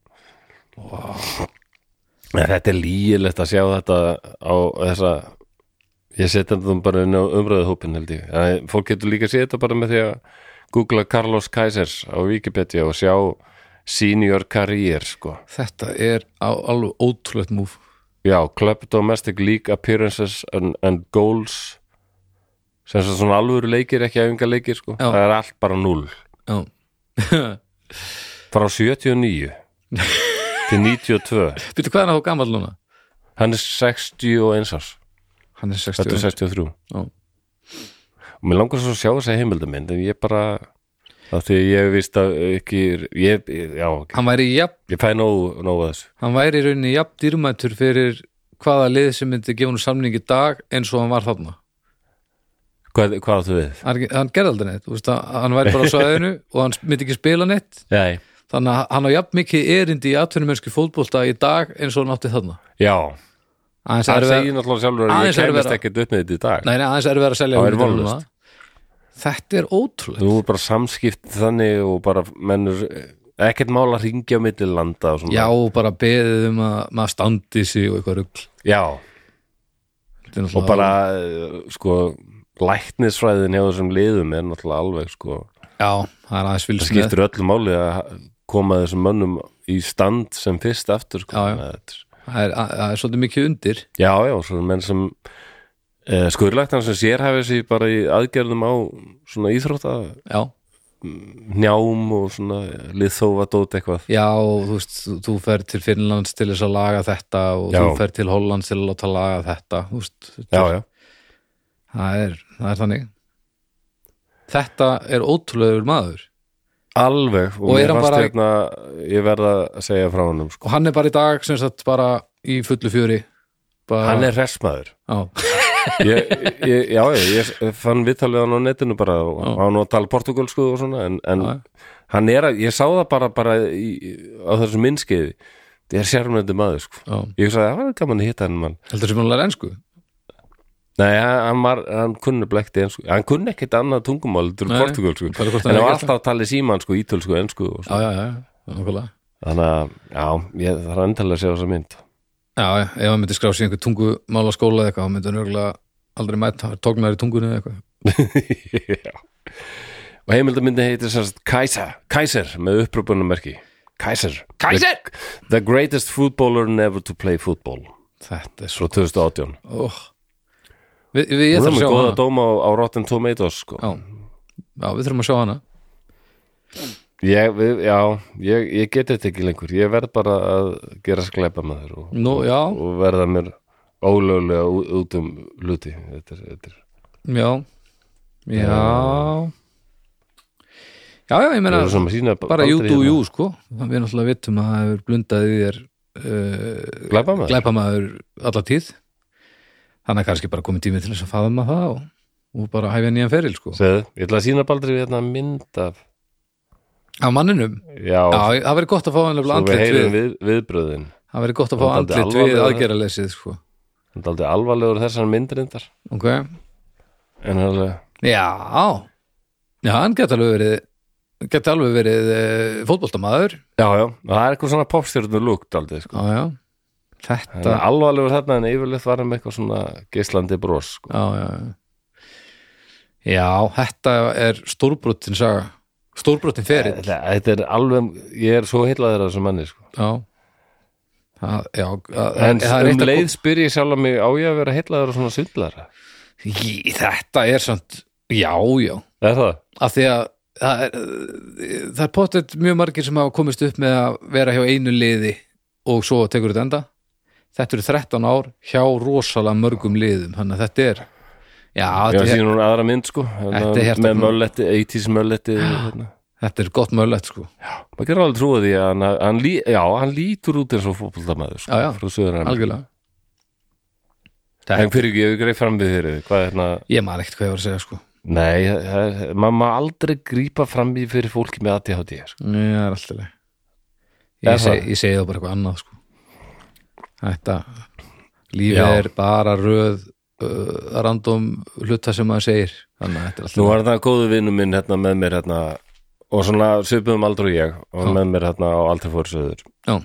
Þetta er lýgilegt að sjá þetta á þessa ég seti þetta bara inn á umræðuhópin held ég fólk getur líka að setja þetta bara með því að googla Carlos Kaisers á Wikipedia og sjá senior career sko. Þetta er alveg ótrúlegt múf Club Domestic League Appearances and Goals sem svona alvöru leikir ekki æfinga leikir sko. Það er allt bara 0 frá 79 til 92 Býttu hvað er hann þá gamall núna? Hann er 61 árs Hann er 61 Þetta er 63 og mér langar svo að sjá þessa heimildamind en ég bara það því ég víst að ekki hann væri ég fæ nóg að þessu hann væri í rauninni jafn dýrmætur fyrir hvaða lið sem myndi gefa nú samning í dag eins og hann var þarna Hvað áttu við? Hann gerði aldrei neitt, þú veist, hann væri bara á svæðinu og hann myndi ekki spila neitt. Nei. Þannig að hann á jafn mikið erindi í atvinnumennsku fótbolta í dag eins og hann átti þarna. Já. Það segir náttúrulega sjálfur að ég kæmist ekkert upp með þetta í dag. Nei, aðeins er verið að selja þetta ótrúlegt. Þú er bara samskipt þannig og bara mennur ekkert mál að hringja á milli landa og svona. Já, bara beðið maður standi sig og eitthvað rugl. Já. Og bara sko læknisfræðin hjá þessum liðum er náttúrulega alveg sko. Já, það er aðeins fylgst með. Það skiptir öllu máli að koma þessum mönnum í stand sem fyrst aftur sko. Það er svolítið mikið undir. Já, svona menn sem skurðlæknar sem sérhæfir sig bara í aðgerðum á svona íþrótta njám og svona liðþófadót eitthvað. Já, þú veist, þú fer til Finnlands til þess að laga þetta og þú fer til Hollands til að láta laga þetta, þú veist. Já. Það er þannig. Þetta er ótrúlegur maður. Alveg, og mér fannst hérna ég verða að segja frá honum sko. Og hann er bara í dag sem sagt bara í fullu fjöri Hann er hressmaður. Ég fann viðtalið hann á netinu bara og hann var að tala portugalsku og svona en hann ég sá það bara á þessu minnskeiði það er sérmennandi maður sko. Ég sagði, það var gaman að hitta hann mann. Heldur sem hann læra ensku? Nei, hann kunni blekti ensku, hann kunni ekkert annað tungumál þetta er portugalsku, en hann var alltaf að tala símansku, ítölsku, ensku og svona. Já, þannig að það er endalega að segja þessa mynd. Já, ef hann myndi skrá sig einhver tungumála skóla eða eitthvað, hann myndi nörgulega aldrei mæta, tóknar í tungunni eða eitthvað. Já. Og heimildamyndi heitir sérst Kaiser með upprópunarmerki. Kaiser! The greatest footballer never to play football. Þetta er svo 2018. Við þurfum að sjá hana. Góða dóma á Rotten Tomatoes sko. Já, við þurfum að sjá hana. Ég get þetta ekki lengur. Ég verð bara að gera skleipa með þér og verða mér ólöglega út hluti. Þetta er. Já, ég meina bara you do you sko. Við náttúrulega vitum að það hefur blundað í þér glæpamaður alla tíð. Þannig að kannski bara komið tími til þess að faðma það og bara hæfja nýjan feril sko. Ég ætla að sína Baldri við mynd af manninum? Já, það verður gott að fá andlit viðbröðin. Það verður gott að fá andlit við aðgerðarleysið sko. Það er aldrei alvarlegur þessar myndrindar. Ok. En alveg. Já, hann geti alveg verið fótboltamaður. Já, það er eitthvað svona popstjörnur lúkt aldrei sko. Já. Þetta alvarlegur þarna en yfirleitt var hann með eitthvað svona geislandi bros sko. Já, þetta er stórbrotin saga. Stórbrotin ferill. Þetta er alveg, ég er svo heillaður af þessu manni sko. En leið spyr ég sjálf að mig á ég að vera heillaður af svona svindlara. Þetta er samt, já. Er það? Af því að það er pottet mjög margir sem hafa komist upp með að vera hjá einu liði og svo tekur þetta enda. Þetta eru 13 ár hjá rosalega mörgum liðum, þannig að þetta er ég sé nú aðra mynd sko með mölletti, 80s mölletti Þetta er gott möllett sko. Maður getur alveg trúið því að hann lítur út eins og fótboltamaður sko, frá Suður-Ameríku. Algjörlega. En fyrir ekki, ég greið fram við fyrir hvað ég man ekkert hvað ég var að segja sko. Nei, maður má aldrei grípa fram við fyrir fólki með ADHD sko. Nei, það er alltaf leið. Ég segi það bara eitthvað annað sko. Þetta lífið er bara röð random hluta sem maður segir. Þannig að þetta er alltaf. Nú var það góðu vinnu minn með mér og svona svipuðum aldrei ég og með mér á aldrei fór söður.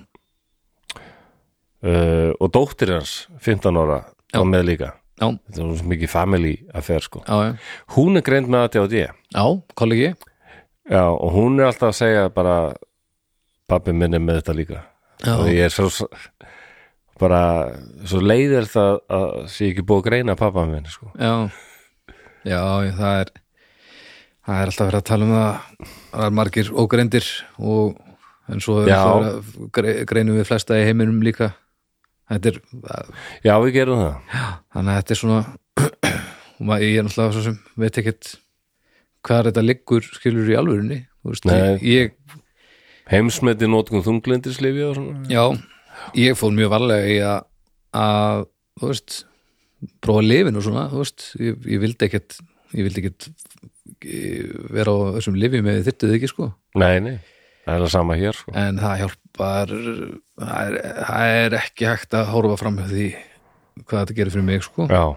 Og dóttir hans 15 ára var með líka. Þetta var svo mikið family affair sko. Hún er greind með ADHD. Kollegi. Já, og hún er alltaf að segja bara pabbi minn er með þetta líka. Og ég er svo bara svo leiðir það að sé ekki búið að greina pappa minn sko. Já, það er alltaf verið að tala um það er margir ógreindir en svo greinum við flesta í heiminum líka. Þetta er Já, við gerum það. Þannig að þetta er svona og ég er náttúrulega svo sem veit ekkert hvað þetta liggur skilur í alvörunni. Þú veist, heimsmeti notkun þunglyndislyfja og svona. Já, ég fór mjög varlega í að þú veist prófa lyfin og svona, þú veist, ég vildi ekkert ég vildi ekki vera á þessum lyfjum með þyrftuð ekki sko. Nei, það er það sama hér sko. En það hjálpar það er ekki hægt að horfa fram hjá því hvað þetta gerir fyrir mig sko. Já.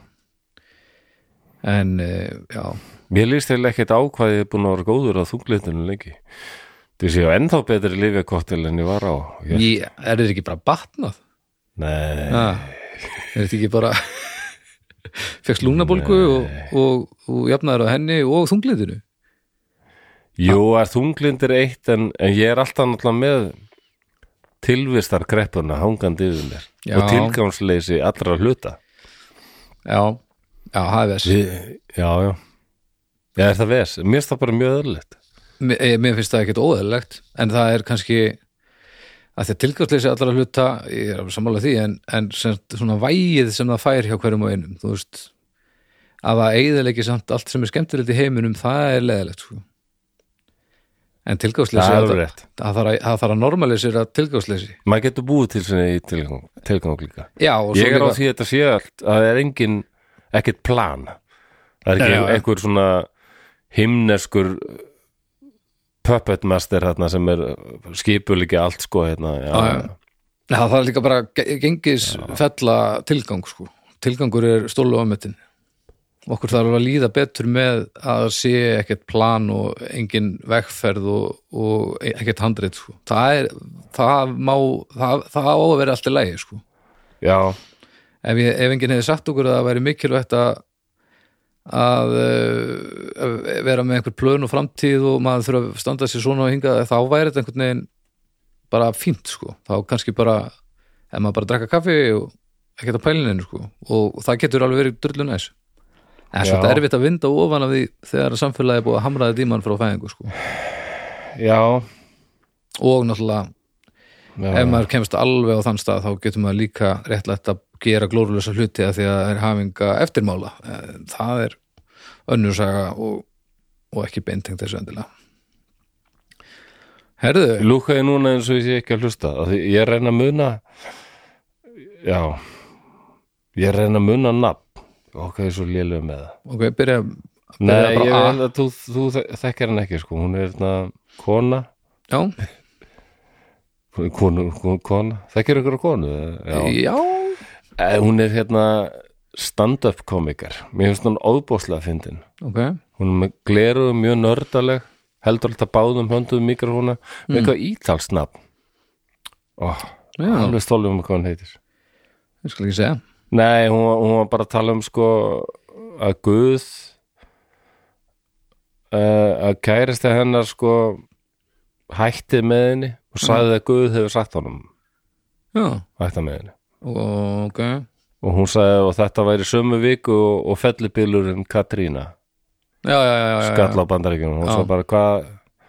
En já, mér líst þeirlega ekkert á hvað ég er búin að vera góður á þunglyndinu lengi. Það séu ennþá betri lyfjakoktel en ég var á. Er þetta ekki bara batnað? Nei. Er þetta ekki bara fegst lúgnabólgu og jafnaður á henni og þunglyndinu? Jú, þunglynd er eitt en ég er alltaf náttúrulega með tilvistar kreppuna hangandi yfir mér. Já. Og tilgangsleysi allra hluta. Já, það er ves. Já, er það ves? Mér finnst það bara mjög öðrulegt. Mér finnst það ekkert óeðlilegt, en það er kannski að því að tilgangsleysi allra hluta, ég er sammála því, en svona vægið sem það fær hjá hverjum og einum, þú veist, að það eyðileggi samt allt sem er skemmtilegt í heiminum, það er leiðilegt, sko. En tilgangsleysi, það þarf að normalisera tilgangsleysi. Maður getur búið til svona í tilgang líka. Já, og ég er á því að þetta sé allt, að það er ekkert plan. Það er ekki einhver svona himneskur puppet master hérna sem er skipulíki allt sko hérna. Það er líka bara gengisfella tilgang sko. Tilgangur er stólu ámetin. Okkur þarf að líða betur með að sé ekkert plan og engin vegferð og ekkert handrit sko. Það á að vera allt í lagi sko. Já. Ef enginn hefði sagt okkur að það væri mikilvægt að vera með einhver plön og framtíð og maður þurfa að standa sér svona og hinga, þá væri þetta einhvern veginn bara fínt sko. Þá kannski bara ef maður bara drekka kaffi og ekkert á pælininu sko. Og það getur alveg verið drullu næs. En svo þetta er erfitt að vinda ofan af því þegar samfélagi er búið að hamraði díman frá fæðingu sko. Já. Og náttúrulega ef maður kemst alveg á þann stað þá getur maður líka réttlætt að gera glórulösa hluti að því að það er hafinga eftirmála. Það er önnur saga og ekki beintengt þessu endilega. Herðu? Lúkaði núna eins og ég sé ekki að hlusta. Ég reyna að muna nafn. Hvað er svo lélega með það? Ok, byrja Nei, ég veit að þú þekkir hann ekki sko. Hún er hérna kona. Já. Kona. Þekkir ykkur á konu? Já. Hún er hérna stand-up komikar. Mér finnst hún óbóðslega fyndin. Okay. Hún er með gleru, mjög nördaleg, heldur alltaf báðum höndum mikrofóna, með eitthvað ítalsnafn. Alveg stólum hvað hann heitir. Ég skal ekki segja. Nei, hún var bara að tala sko að Guð að kærasti hennar sko hætti með henni og sagði að Guð hefur sagt honum hætta með henni. Okay. Og hún sagði og þetta væri sömu viku og fellibylurinn Katrína skall á Bandaríkjunum og svo bara hvað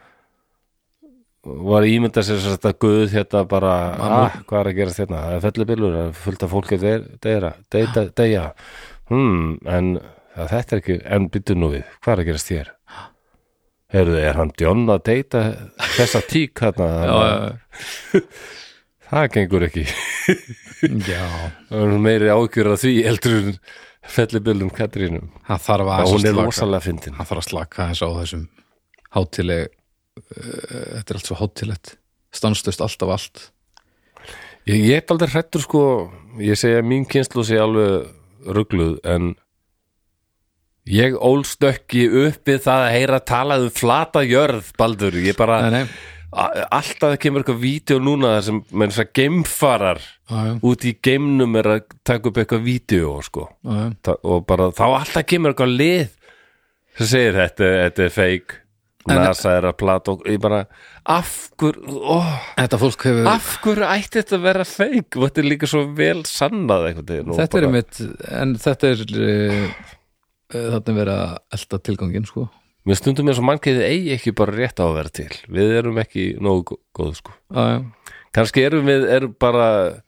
var ímyndað sér að Guð hérna bara hvað er að gerast hérna, það er fellibylur það er fullt af fólki deyja en þetta er ekki en byttu nú við, hvað er að gerast hér heyrðu, er hann John að deyta þessa tík hérna það gengur ekki það er meiri ágjör að því eldur fellibylum Katrínum hún er rosalega fyndin hann þarf að slaka þess á þessum hátileg þetta er allt svo hátilegt stanslaust allt af allt ég er aldrei hrættur sko ég segja að mín kynslóð sé alveg rugluð en ég ólst ekki uppi það að heyra talað flata jörð Baldur, ég bara alltaf kemur eitthvað vídeo núna sem með þess að geimfarar út í geimnum er að taka upp eitthvað vídeo sko og bara þá alltaf kemur eitthvað lið sem segir þetta er fake NASA er að plata og ég bara af hverju ætti þetta að vera fake og þetta er líka svo vel sannað þetta er mitt en þetta er þarna vera elda tilgangin sko mér stundum eins og mannkeiði eigi ekki bara rétt á að vera til við erum ekki nógu góð sko kannski erum bara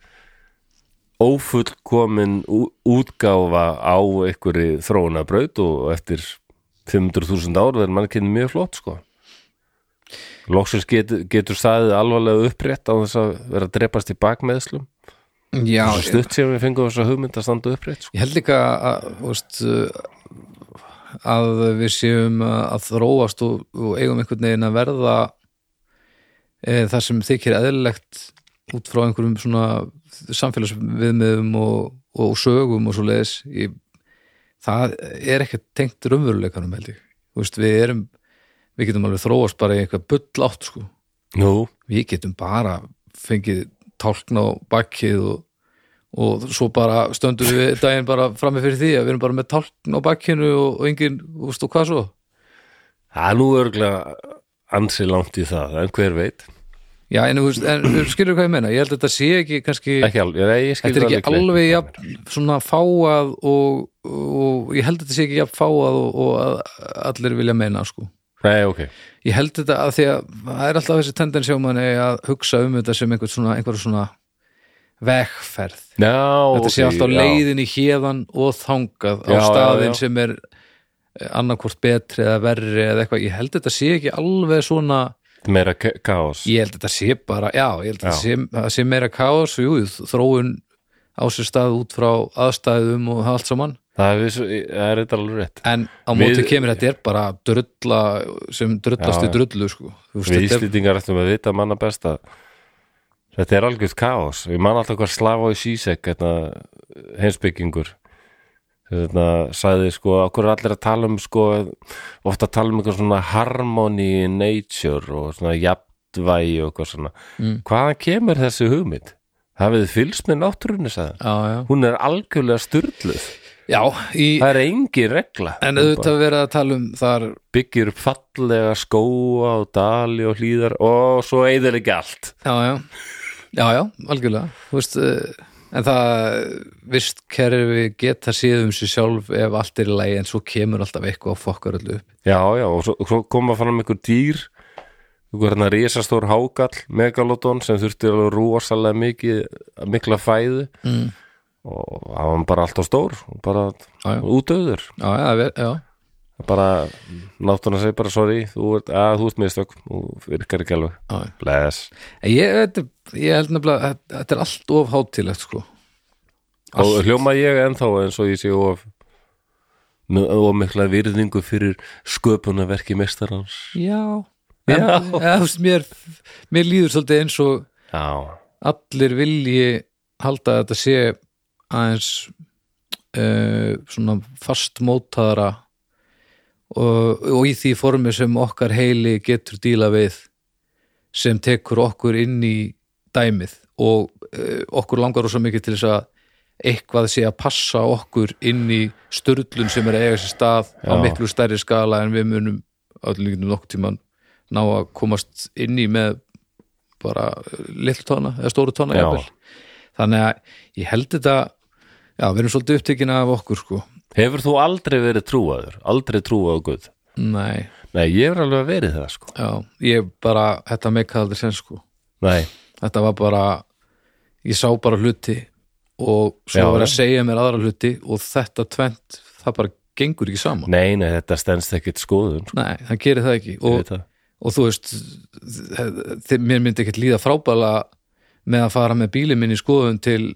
ófullkomin útgáfa á einhverju þróunarbraut og eftir 500.000 ár verður mannkynni mjög flott sko loksins getur staðið alvarlega upprétt á þess að vera að drepast í bakmeðslum stutt sem við fengum þess að hugmynd að standa upprétt sko. Ég held líka að við séum að þróast og eigum einhvern veginn að verða það sem þykir eðlilegt út frá einhverjum svona samfélagsviðmiðum og sögum og svo leiðis það ekki tengt raunveruleikanum held ég. Þú veist, við getum alveg þróast bara í eitthvað bull átt sko. Við getum bara fengið tálkn á bakkið og svo bara stöndum við daginn bara frammi fyrir því að við erum bara með tálkn á bakkinu og engin, þú veist, og hvað svo? Það nú örgulega ansi langt í það, en hver veit? Já, en skilur hvað ég meina? Ég held að þetta sé ekki kannski ekki alveg, þetta ekki alveg jafn svona fáað og ég held að þetta sé ekki jafn fáað og að allir vilja meina sko. Nei, ok. Ég held þetta að því að það alltaf þessi tendens hjá manni að hugsa þetta sem einhver svona vegferð. Já, þetta sé alltaf leiðin í héðan og þangað á staðinn sem annarkvort betri eða verri eða eitthvað. Ég held þetta sé ekki alveg svona meira kaos. Ég held þetta sé bara, ég held þetta sé meira kaos og jú, þróun á sér stað út frá aðstæðum og allt saman. Það er þetta alveg rétt. En á móti kemur þetta bara drulla sem drullast í drullu sko. Við Íslendingar ættum að vita manna besta. Þetta er algjört kaos. Ég man alltaf hvað Slavoj Žižek, heimspekingur, sagði sko, okkur er allir að tala sko, ofta að tala eitthvað svona harmony in nature og svona jafnvægi og eitthvað svona. Hvaðan kemur þessi hugmynd? Hafið þið fylgst með náttúrunni, sagði hann. Hún er algjörlega sturluð. Já, það er engin regla. En auðvitað verið að tala þar byggir upp fallega skóga og dali og hlíðar og svo eyðir ekki allt. Já, algjörlega. Þú veist, en það vist kerfi geta séð sér sjálf ef allt er í lagi en svo kemur alltaf eitthvað og fokkar öllu upp. Já, og svo koma fram einhver dýr, einhver risastór hágall, megalodon sem þurfti alveg rosalega mikla fæðu. Og það var bara alltaf stór og bara útdauður. Já. Bara náttúrulega segir bara sorry, þú ert mistök og virkar ekki alveg. Bless. Ég held nefnilega að þetta er allt of hátílegt sko. Og hljóma ég ennþá eins og ég sé of mikla virðingu fyrir sköpunarverki meistarans. Já. Mér líður svolítið eins og allir vilji halda að þetta sé aðeins svona fastmótaðara og í því formi sem okkar heili getur díla við sem tekur okkur inn í dæmið og okkur langar svo mikið til þess að eitthvað sé að passa okkur inn í sturlun sem að eiga sér stað á miklu stærri skala en við munum allir nokkuð tímann ná að komast inn í með bara litlu tóna eða stóru tóna jafnvel. Þannig að ég held þetta við erum svolítið upptekin af okkur sko. Hefur þú aldrei verið trúaður? Aldrei trúað á Guð? Nei, ég hefur alveg verið það sko. Já, ég bara, þetta meikaði aldrei sen sko. Nei. Þetta var bara, ég sá bara hluti og svo var að segja mér aðra hluti og þetta tvennt, það bara gengur ekki saman. Nei, þetta stenst ekkert skoðun sko. Nei, það gerir það ekki og þú veist, mér myndi ekkert líða frábæla með að fara með bílinn minn í skoðun til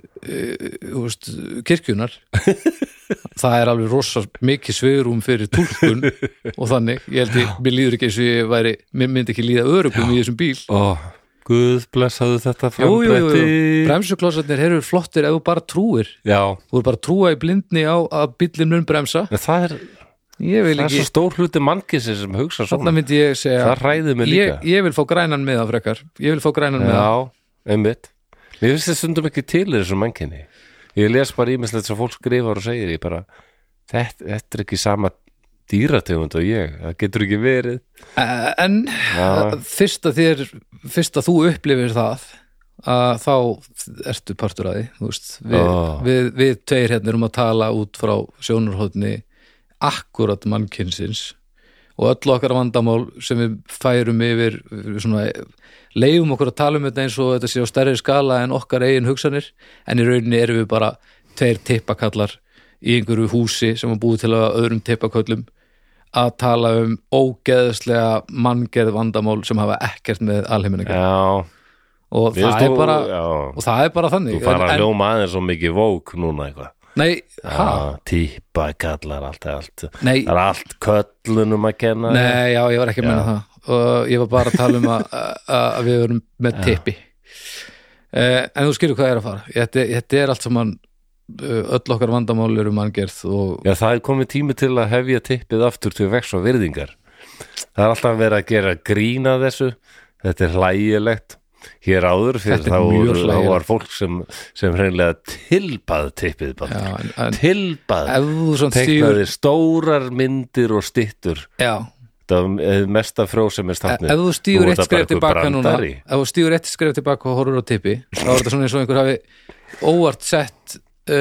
kirkjunar. Það er alveg rosa mikið svigrúm fyrir túlkun og þannig, ég held mér líður ekki eins og mér myndi ekki líða öruggum í þessum bíl. Guð blessaðu þetta frambretti. Bremsuklósarnir eru flottir ef þú bara trúir. Já. Þú er bara að trúa í blindni á að bíllinn mun bremsa. Það er svo stór hluti mannkynsins sem hugsa svona. Þarna myndi ég segja, það hræðir mig líka. Ég vil fá grænan með það frekar. Já, einmitt. Mér finnst þetta stundum ekki til þessum mannkynni. Ég les bara ýmislegt sem fólk skrifar og segir, ég bara þetta er ekki sama dýrategund og ég, það getur ekki verið. En fyrst að þú upplifir það að þá ertu partur að því, þú veist. Við tveir hérna erum að tala út frá sjónarhóðni akkurat mannkynsins og öll okkar vandamál sem við færum yfir svona leifum okkur að tala þetta eins og þetta sé á stærri skala en okkar eigin hugsanir en í rauninni erum við bara tveir tippakallar í einhverju húsi sem var búið til að öðrum tippaköllum að tala ógeðslega manngerð vandamál sem hafa ekkert með alheiminn að gera. Og það er bara þannig. Þú fara að ljóma aðeins svo mikið vók núna eitthvað. Nei, Tippa kallar allt Nei. Það allt köllunum að kenna. Nei, já, ég var ekki að menna það og ég var bara að tala að við verum með tippi en þú skilur hvað að fara þetta allt saman öll okkar vandamál eru manngerð og... Já, það komið tími til að hefja tippið aftur til vex og virðingar. Það alltaf verið að gera grína þessu, þetta hlægilegt. Hér áður fyrir þá var fólk sem hreinlega tilbað tippið bara. Tilbað, teiknaði stórar myndir og styttur. Já. Það var mesta frjósemistafnið. Ef þú stígur eitt skref tilbaka núna, ef þú stígur eitt skref tilbaka og horfur á tippi, þá er þetta svona eins og einhver hafi óvart sett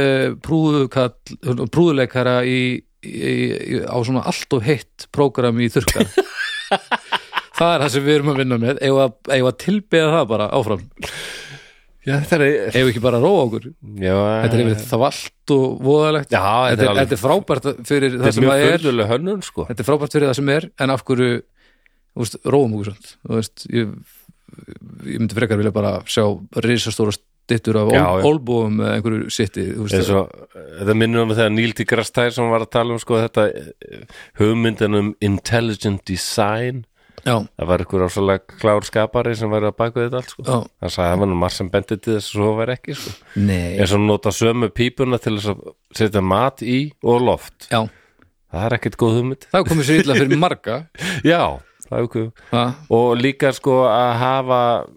prúðuleikara á svona allt of heitt prógram í þurrkar. Það er það sem við erum að vinna með eigum að tilbyða það bara áfram. Já, eigum ekki bara að róa okkur. Já, þetta er yfir þvalt og voðalegt. Já, þetta er frábært fyrir það sem það er hönnun, sko. Þetta er frábært fyrir það sem er en af hverju róum okkur svona ég myndi frekar vilja bara sjá risastóra styttur af olbúum með einhverju sitti þetta minnir þegar Neil deGrasse Tyson var að tala sko, þetta hugmyndin intelligent design. Já. Það var einhver ásvalega klár skapari sem var að baka þetta allt sko. Það sagði að það var nú margt sem bendið til þess að svo var ekki sko. Nei. En svo nota sömu pípuna til þess að setja mat í og loft. Já. Það er ekkert góð hugmynd. Það komið sér illa fyrir marga. Já, það er okkur. Og líka sko að hafa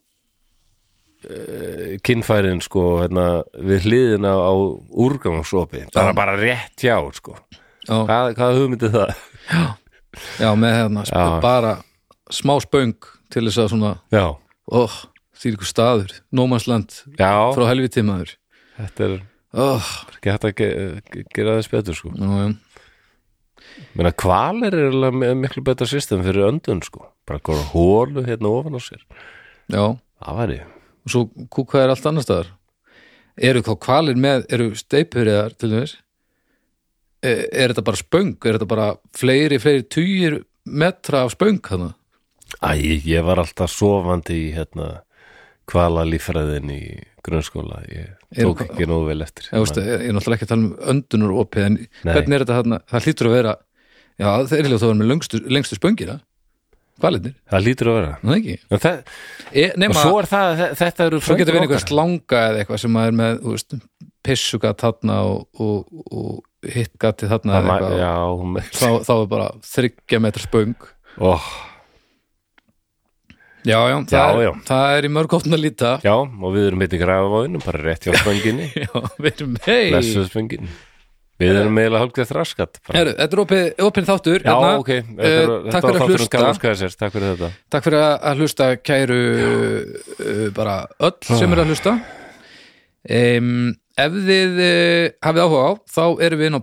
kynfærin sko við hliðina á úrgangsopi. Það er bara rétt hjá sko. Hvað hugmyndið það? Já, með bara smá spöng til þess að svona því ykkur staður, nómansland frá helviti maður. Þetta er ekki hægt að gera þess betur sko. Menna hvalir er miklu betra system fyrir öndun sko, bara góða hólu ofan á sér. Já. Það væri. Og svo kúka er allt annar staðar. Eru þá hvalir með, eru steipuriðar til þess? Er þetta bara spöng? Er þetta bara fleiri tugir metra af spöng hana? Ég var alltaf sofandi í hvalalíffræðin í grunnskóla. Ég tók ekki nógu vel eftir. Ég er náttúrulega ekki að tala um öndunaropið en hvernig er þetta þarna? Það hlýtur að vera það er líka þá með lengstu spöngina hvalirnir. Það hlýtur að vera. Það ekki. Og svo er þetta eru svo getur verið einhver slanga eða eitthvað sem er með pissugat þarna og hittgati þarna þá er bara 3 metra spöng. Já, það er í mörg óttin að líta. Já, og við erum heitir Grafavóginum, bara rétt hjá spönginni. Já, við erum blessuð spöngin. Við erum eiginlega hálfgeð þraskat. Þetta er opinn þáttur. Já, ok. Takk fyrir að hlusta. Takk fyrir þetta. Takk fyrir að hlusta kæru bara öll sem að hlusta. Ef þið hafið áhuga á, þá erum við inn á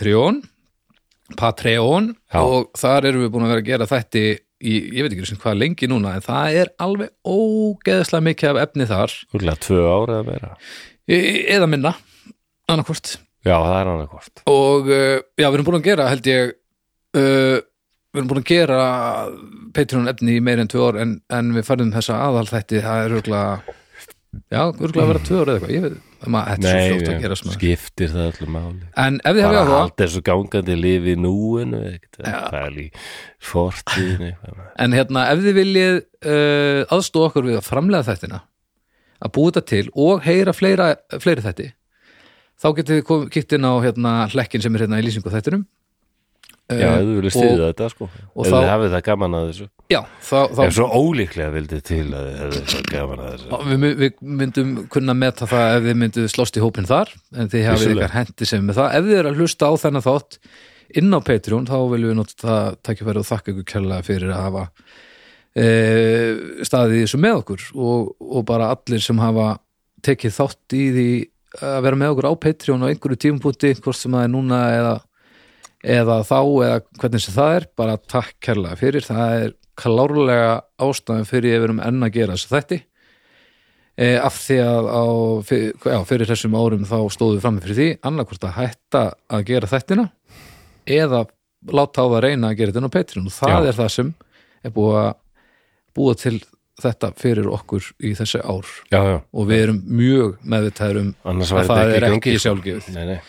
Patreon og þar erum við búin að vera að gera þætti ég veit ekki sem hvað lengi núna en það er alveg ógeðslega mikið af efni þar. 2 ár eða meira. Eða minna, annarkvort. Já, það er annarkvort. Og við erum búin að gera held ég við erum búin að gera Patreon efni í meira en 2 ár en við færðum þessa aðalþætti, það er örugglega að vera 2 ár eða eitthvað, ég veit þetta er svo fljótt að gera svona. Skiptir það allir máli. En ef þið hafið áhuga allt er svo gangandi lifi núinu það er í fortíðinni. En ef þið viljið aðstoða okkur við að framleiða þættina að búa þetta til og heyra fleiri þætti þá getið þið kikt inn á hlekkin sem er í lýsingu þættinum. Já, ef þú viljið styðja þetta sko ef þið hafið það gaman að þessu. Já, ef svo ólíklega vildið til að þið hefði það gaman að þessu. Við myndum kunna meta það ef þið myndið slóst í hópinn þar en þið hafið ykkar hendi sem með það. Ef þið eru að hlusta á þennan þátt inn á Patreon þá viljum við nota það tækifæri og þakka ykkur kærlega fyrir að hafa staðið í þessu með okkur og bara allir sem hafa tekið þátt í því að vera með okkur á Patreon á einhverju tímapunkti hvort sem það er núna eða þá eða hvernig sem það er, bara takk kærlega fyrir, það er klárlega ástæðan fyrir við erum enn að gera þessu þætti af því að fyrir þessum árum þá stóðum við frammi fyrir því, annarkvort að hætta að gera þættina eða láta á það reyna að gera þetta á Patreon og það er það sem er búið að búa til þetta fyrir okkur í þessi ár. Já. Og við erum mjög meðvitaðir að það er ekki sjálfgefið. Nei.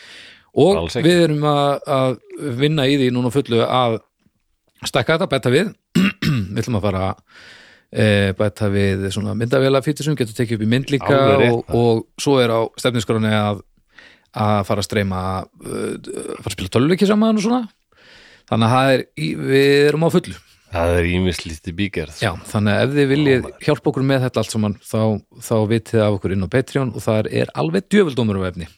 og við erum að vinna í því núna fullu að stækka þetta, bæta við við ætlum að fara bæta við svona myndavéla fítur sem getur tekið upp í mynd líka og svo á stefniskránni að fara að streyma fara að spila tölvuleiki saman og svona þannig að við erum á fullu. Það ýmislítið bígerð. Já, þannig að ef þið viljið hjálpa okkur með þetta allt saman þá vitið af okkur inn á Patreon og það alveg djöfuldómur á efni.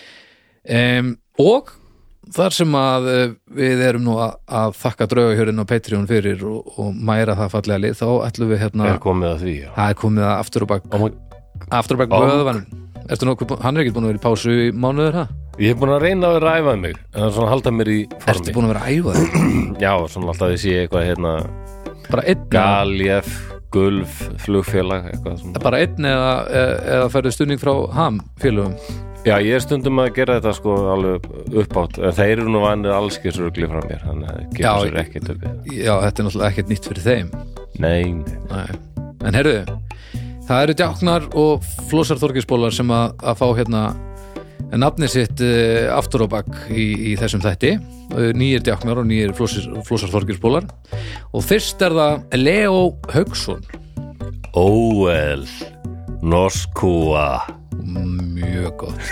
Og þar sem að við erum nú að þakka Draugahjörinn á Patreon fyrir og mæra það fallega lið, þá ætlum við komið að því, já. Það komið að aftur og bak vöðvann. Hann ekki búin að vera í pásu í mánuður, ha? Ég búin að reyna að ræfa mig en svona halda mér í formi. Ertu búin að vera að æfa þig? Já, svona alltaf ég sé eitthvað bara einn Galjef, Gulf, flugfélag eitthvað svona. Bara einn eða færðu stuðning frá ham félögum? Já, ég stundum að gera þetta sko alveg uppátt en þeir eru nú vanir allskisrugli frá mér þannig að það getur sér ekkert upp við. Já, þetta náttúrulega ekkert nýtt fyrir þeim. Nei. En heyrðu, það eru Djáknar og Flósar Þorgeirsbólar sem að fá nafnið sitt aftur á bak í þessum þætti. Nýir Djáknar og nýir Flósar Þorgeirsbólar og fyrst það Leo Hauksson. Óel Norskúa. Mjög gott.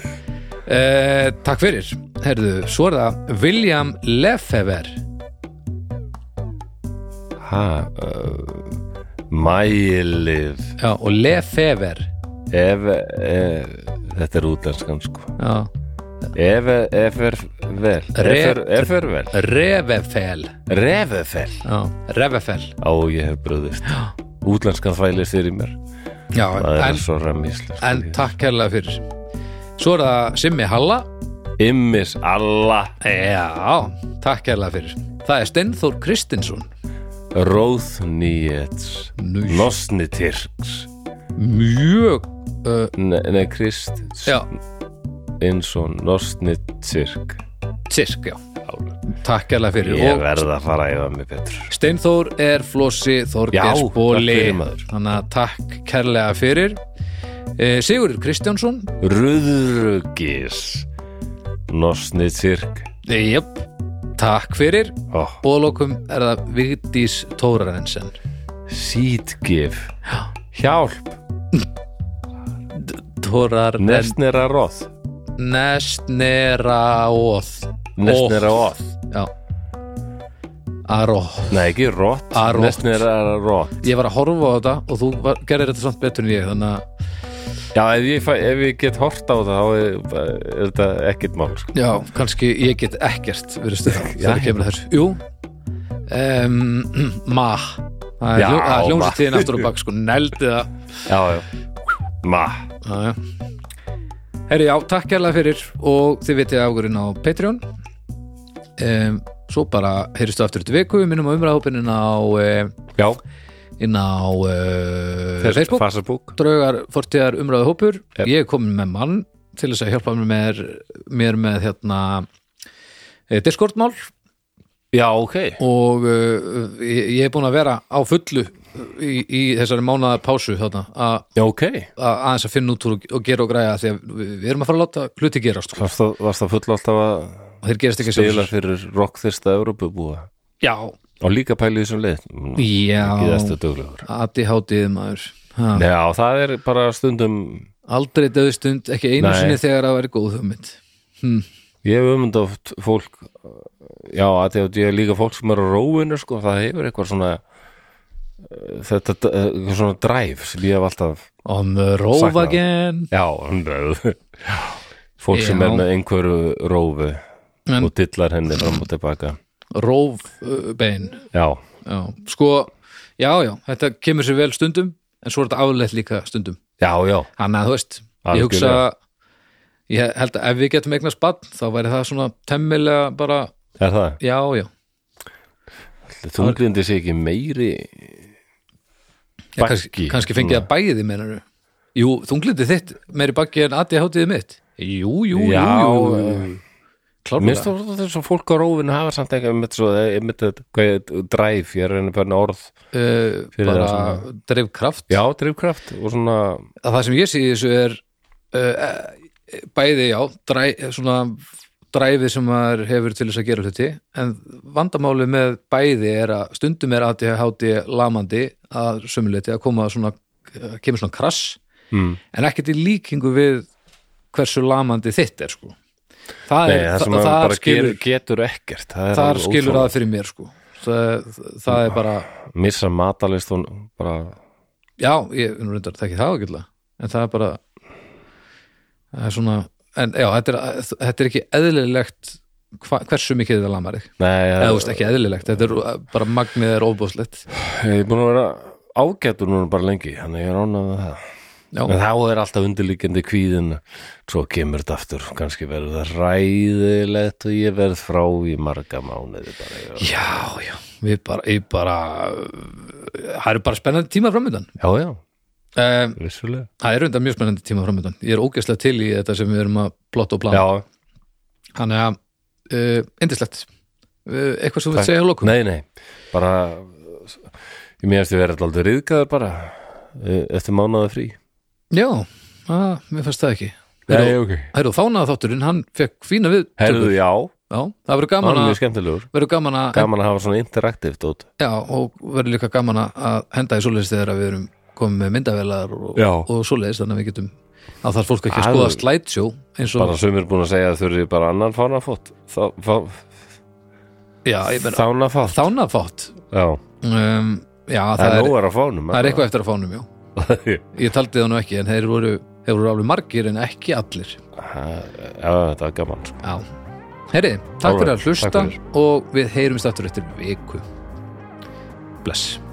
Takk fyrir. Heyrðu, svo það William Lefever. Mælif. Já, og Lefever. Þetta útlenskan sko. Já. Efervel. Revefel. Já, Revefel. Ég hef brugðist. Útlenskan þvælist fyrir mér. Já, svo en takk kærlega fyrir. Svo það Simmi Halla. Immis Alla. Já, takk kærlega fyrir. Það Steinþór Kristinsson. Róðníets. Nosnitirks. Mjög Krist. Já. Einsson Nosnitsirk. Cirk, já. Takk kærlega fyrir. Ég verð að fara að æfa mig betur. Steinþór Flósi Þorgeirsbóli. Þannig að takk kærlega fyrir. Sigurður Kristjánsson. Rúðrugis Nosnitsirk. Jöp, takk fyrir. Og lokum það Vigdís Tórarensen. Sítgif. Hjálp. Nesneraróð. Já. Aróð. Nei, ekki rótt. Nesneraróð. Ég var að horfa á þetta og þú gerir þetta samt betur en ég, þannig að já, ef ég get hort á það þá þetta ekkert mál sko. Já, kannski ég get ekkert veristu það, þegar kemur þessu. Jú. Það hljómstíðin aftur og bak sko, neldi það. Já. Já. Herri, já, takk kærlega fyrir og þið vitið águrinn á Patreon. Svo bara heyristu aftur til viku, við minnum á umræðahópinn inn á Facebook. Draugar fortíðar umræðahópur. Ég er komin með mann til þess að hjálpa mér með Discord-mál. Já, ok. Og ég er búin að vera á fullu í þessari mánaðar pásu þarna aðeins að finna út úr og gera og græja því að við erum að fara að láta hluti gerast. Varst það full alltaf að spila fyrir rockþyrsta Evrópubúa? Já. Og líka pæli þessum leið? Já, ADHD maður. Já, það er bara stundum aldrei dauðstund, ekki einu sinni þegar það væri góð hugmynd. Ég hef hugmynd á fólk, já, ADHD er líka fólk sem er á róinu sko, það hefur eitthvað svona þetta svona drive sem ég hef alltaf on the road again. Já, fólk sem er með einhverju rófu og dillar henni fram og tilbaka. Rófbein. Já. Sko, já, þetta kemur sér vel stundum en svo er þetta afleitt líka stundum. Já. Þannig að þú veist, ég held að ef við getum eignast barn þá væri það svona temmilega bara. Er það? Já. Þunglindi sé ekki meiri baggi. Kannski fengið að bæði meinarðu. Jú, þunglindi þitt meiri baggi en ADHD-ið mitt. Jú. Klárlega. Mér stóð þess að fólk á rófinu hafa samt eitthvað með þetta drive, ég er reyna bara orð bara drifkraft. Já, drifkraft og svona það sem ég sé þessu er bæði, já, svona dræfið sem maður hefur til þess að gera hluti, en vandamálið með bæði að stundum ADHD lamandi að sömuleyti að kemur svona krass, en ekkert í líkingu við hversu lamandi þitt sko. Það sem maður bara getur ekkert. Þar skilur það fyrir mér sko. Það bara missa matalist og bara já, ég reyndar þekki það ágætlega, en það bara það svona, en já, þetta ekki eðlilegt hversu mikið það lamar þig. Eða þú veist, ekki eðlilegt, þetta bara magnið ofboðslegt. Ég er búin að vera ágætur núna bara lengi, þannig ég ánað með það. Já. En þá alltaf undirliggjandi kvíðin, svo kemur þetta aftur, kannski verður það ræðilegt og ég verð frá í marga mánuði bara. Já, ég bara það eru bara spennandi tíma framöndan. Já. Vissulega. Það er reyndar mjög spennandi tíma framöndan. Ég er ógeðslega til í þetta sem við erum að plotta og plana. Já. Þannig að yndislegt. Eitthvað sem þú vilt segja á lokum? Nei, bara ég meðast ég verið alltaf riðgaður bara eftir mánuði frí. Já, mér fannst það ekki. Nei, ok. Herru, fánaða þátturinn, hann fekk fína við. Herru, já, það verður gaman mjög skemmtilegur. Verður gaman að hafa svona interaktivt út. Já, og verður líka gaman að henda í svoleiðis þegar við erum komið með myndavélar og svoleiðis, þannig að við getum að þarf fólk ekki að skoða slideshow eins og bara sumir búin að segja að þurfi bara annan fánafót. Já, ég meina þánafót. Já. Já, það er að fánum. Það er eitthvað eftir að fánum, já. Ég taldi það nú ekki, en þeir voru alveg margir en ekki allir. Já, þetta var gaman. Já. Herri, takk fyrir að hlusta og við heyrumst aftur eftir viku. Bless.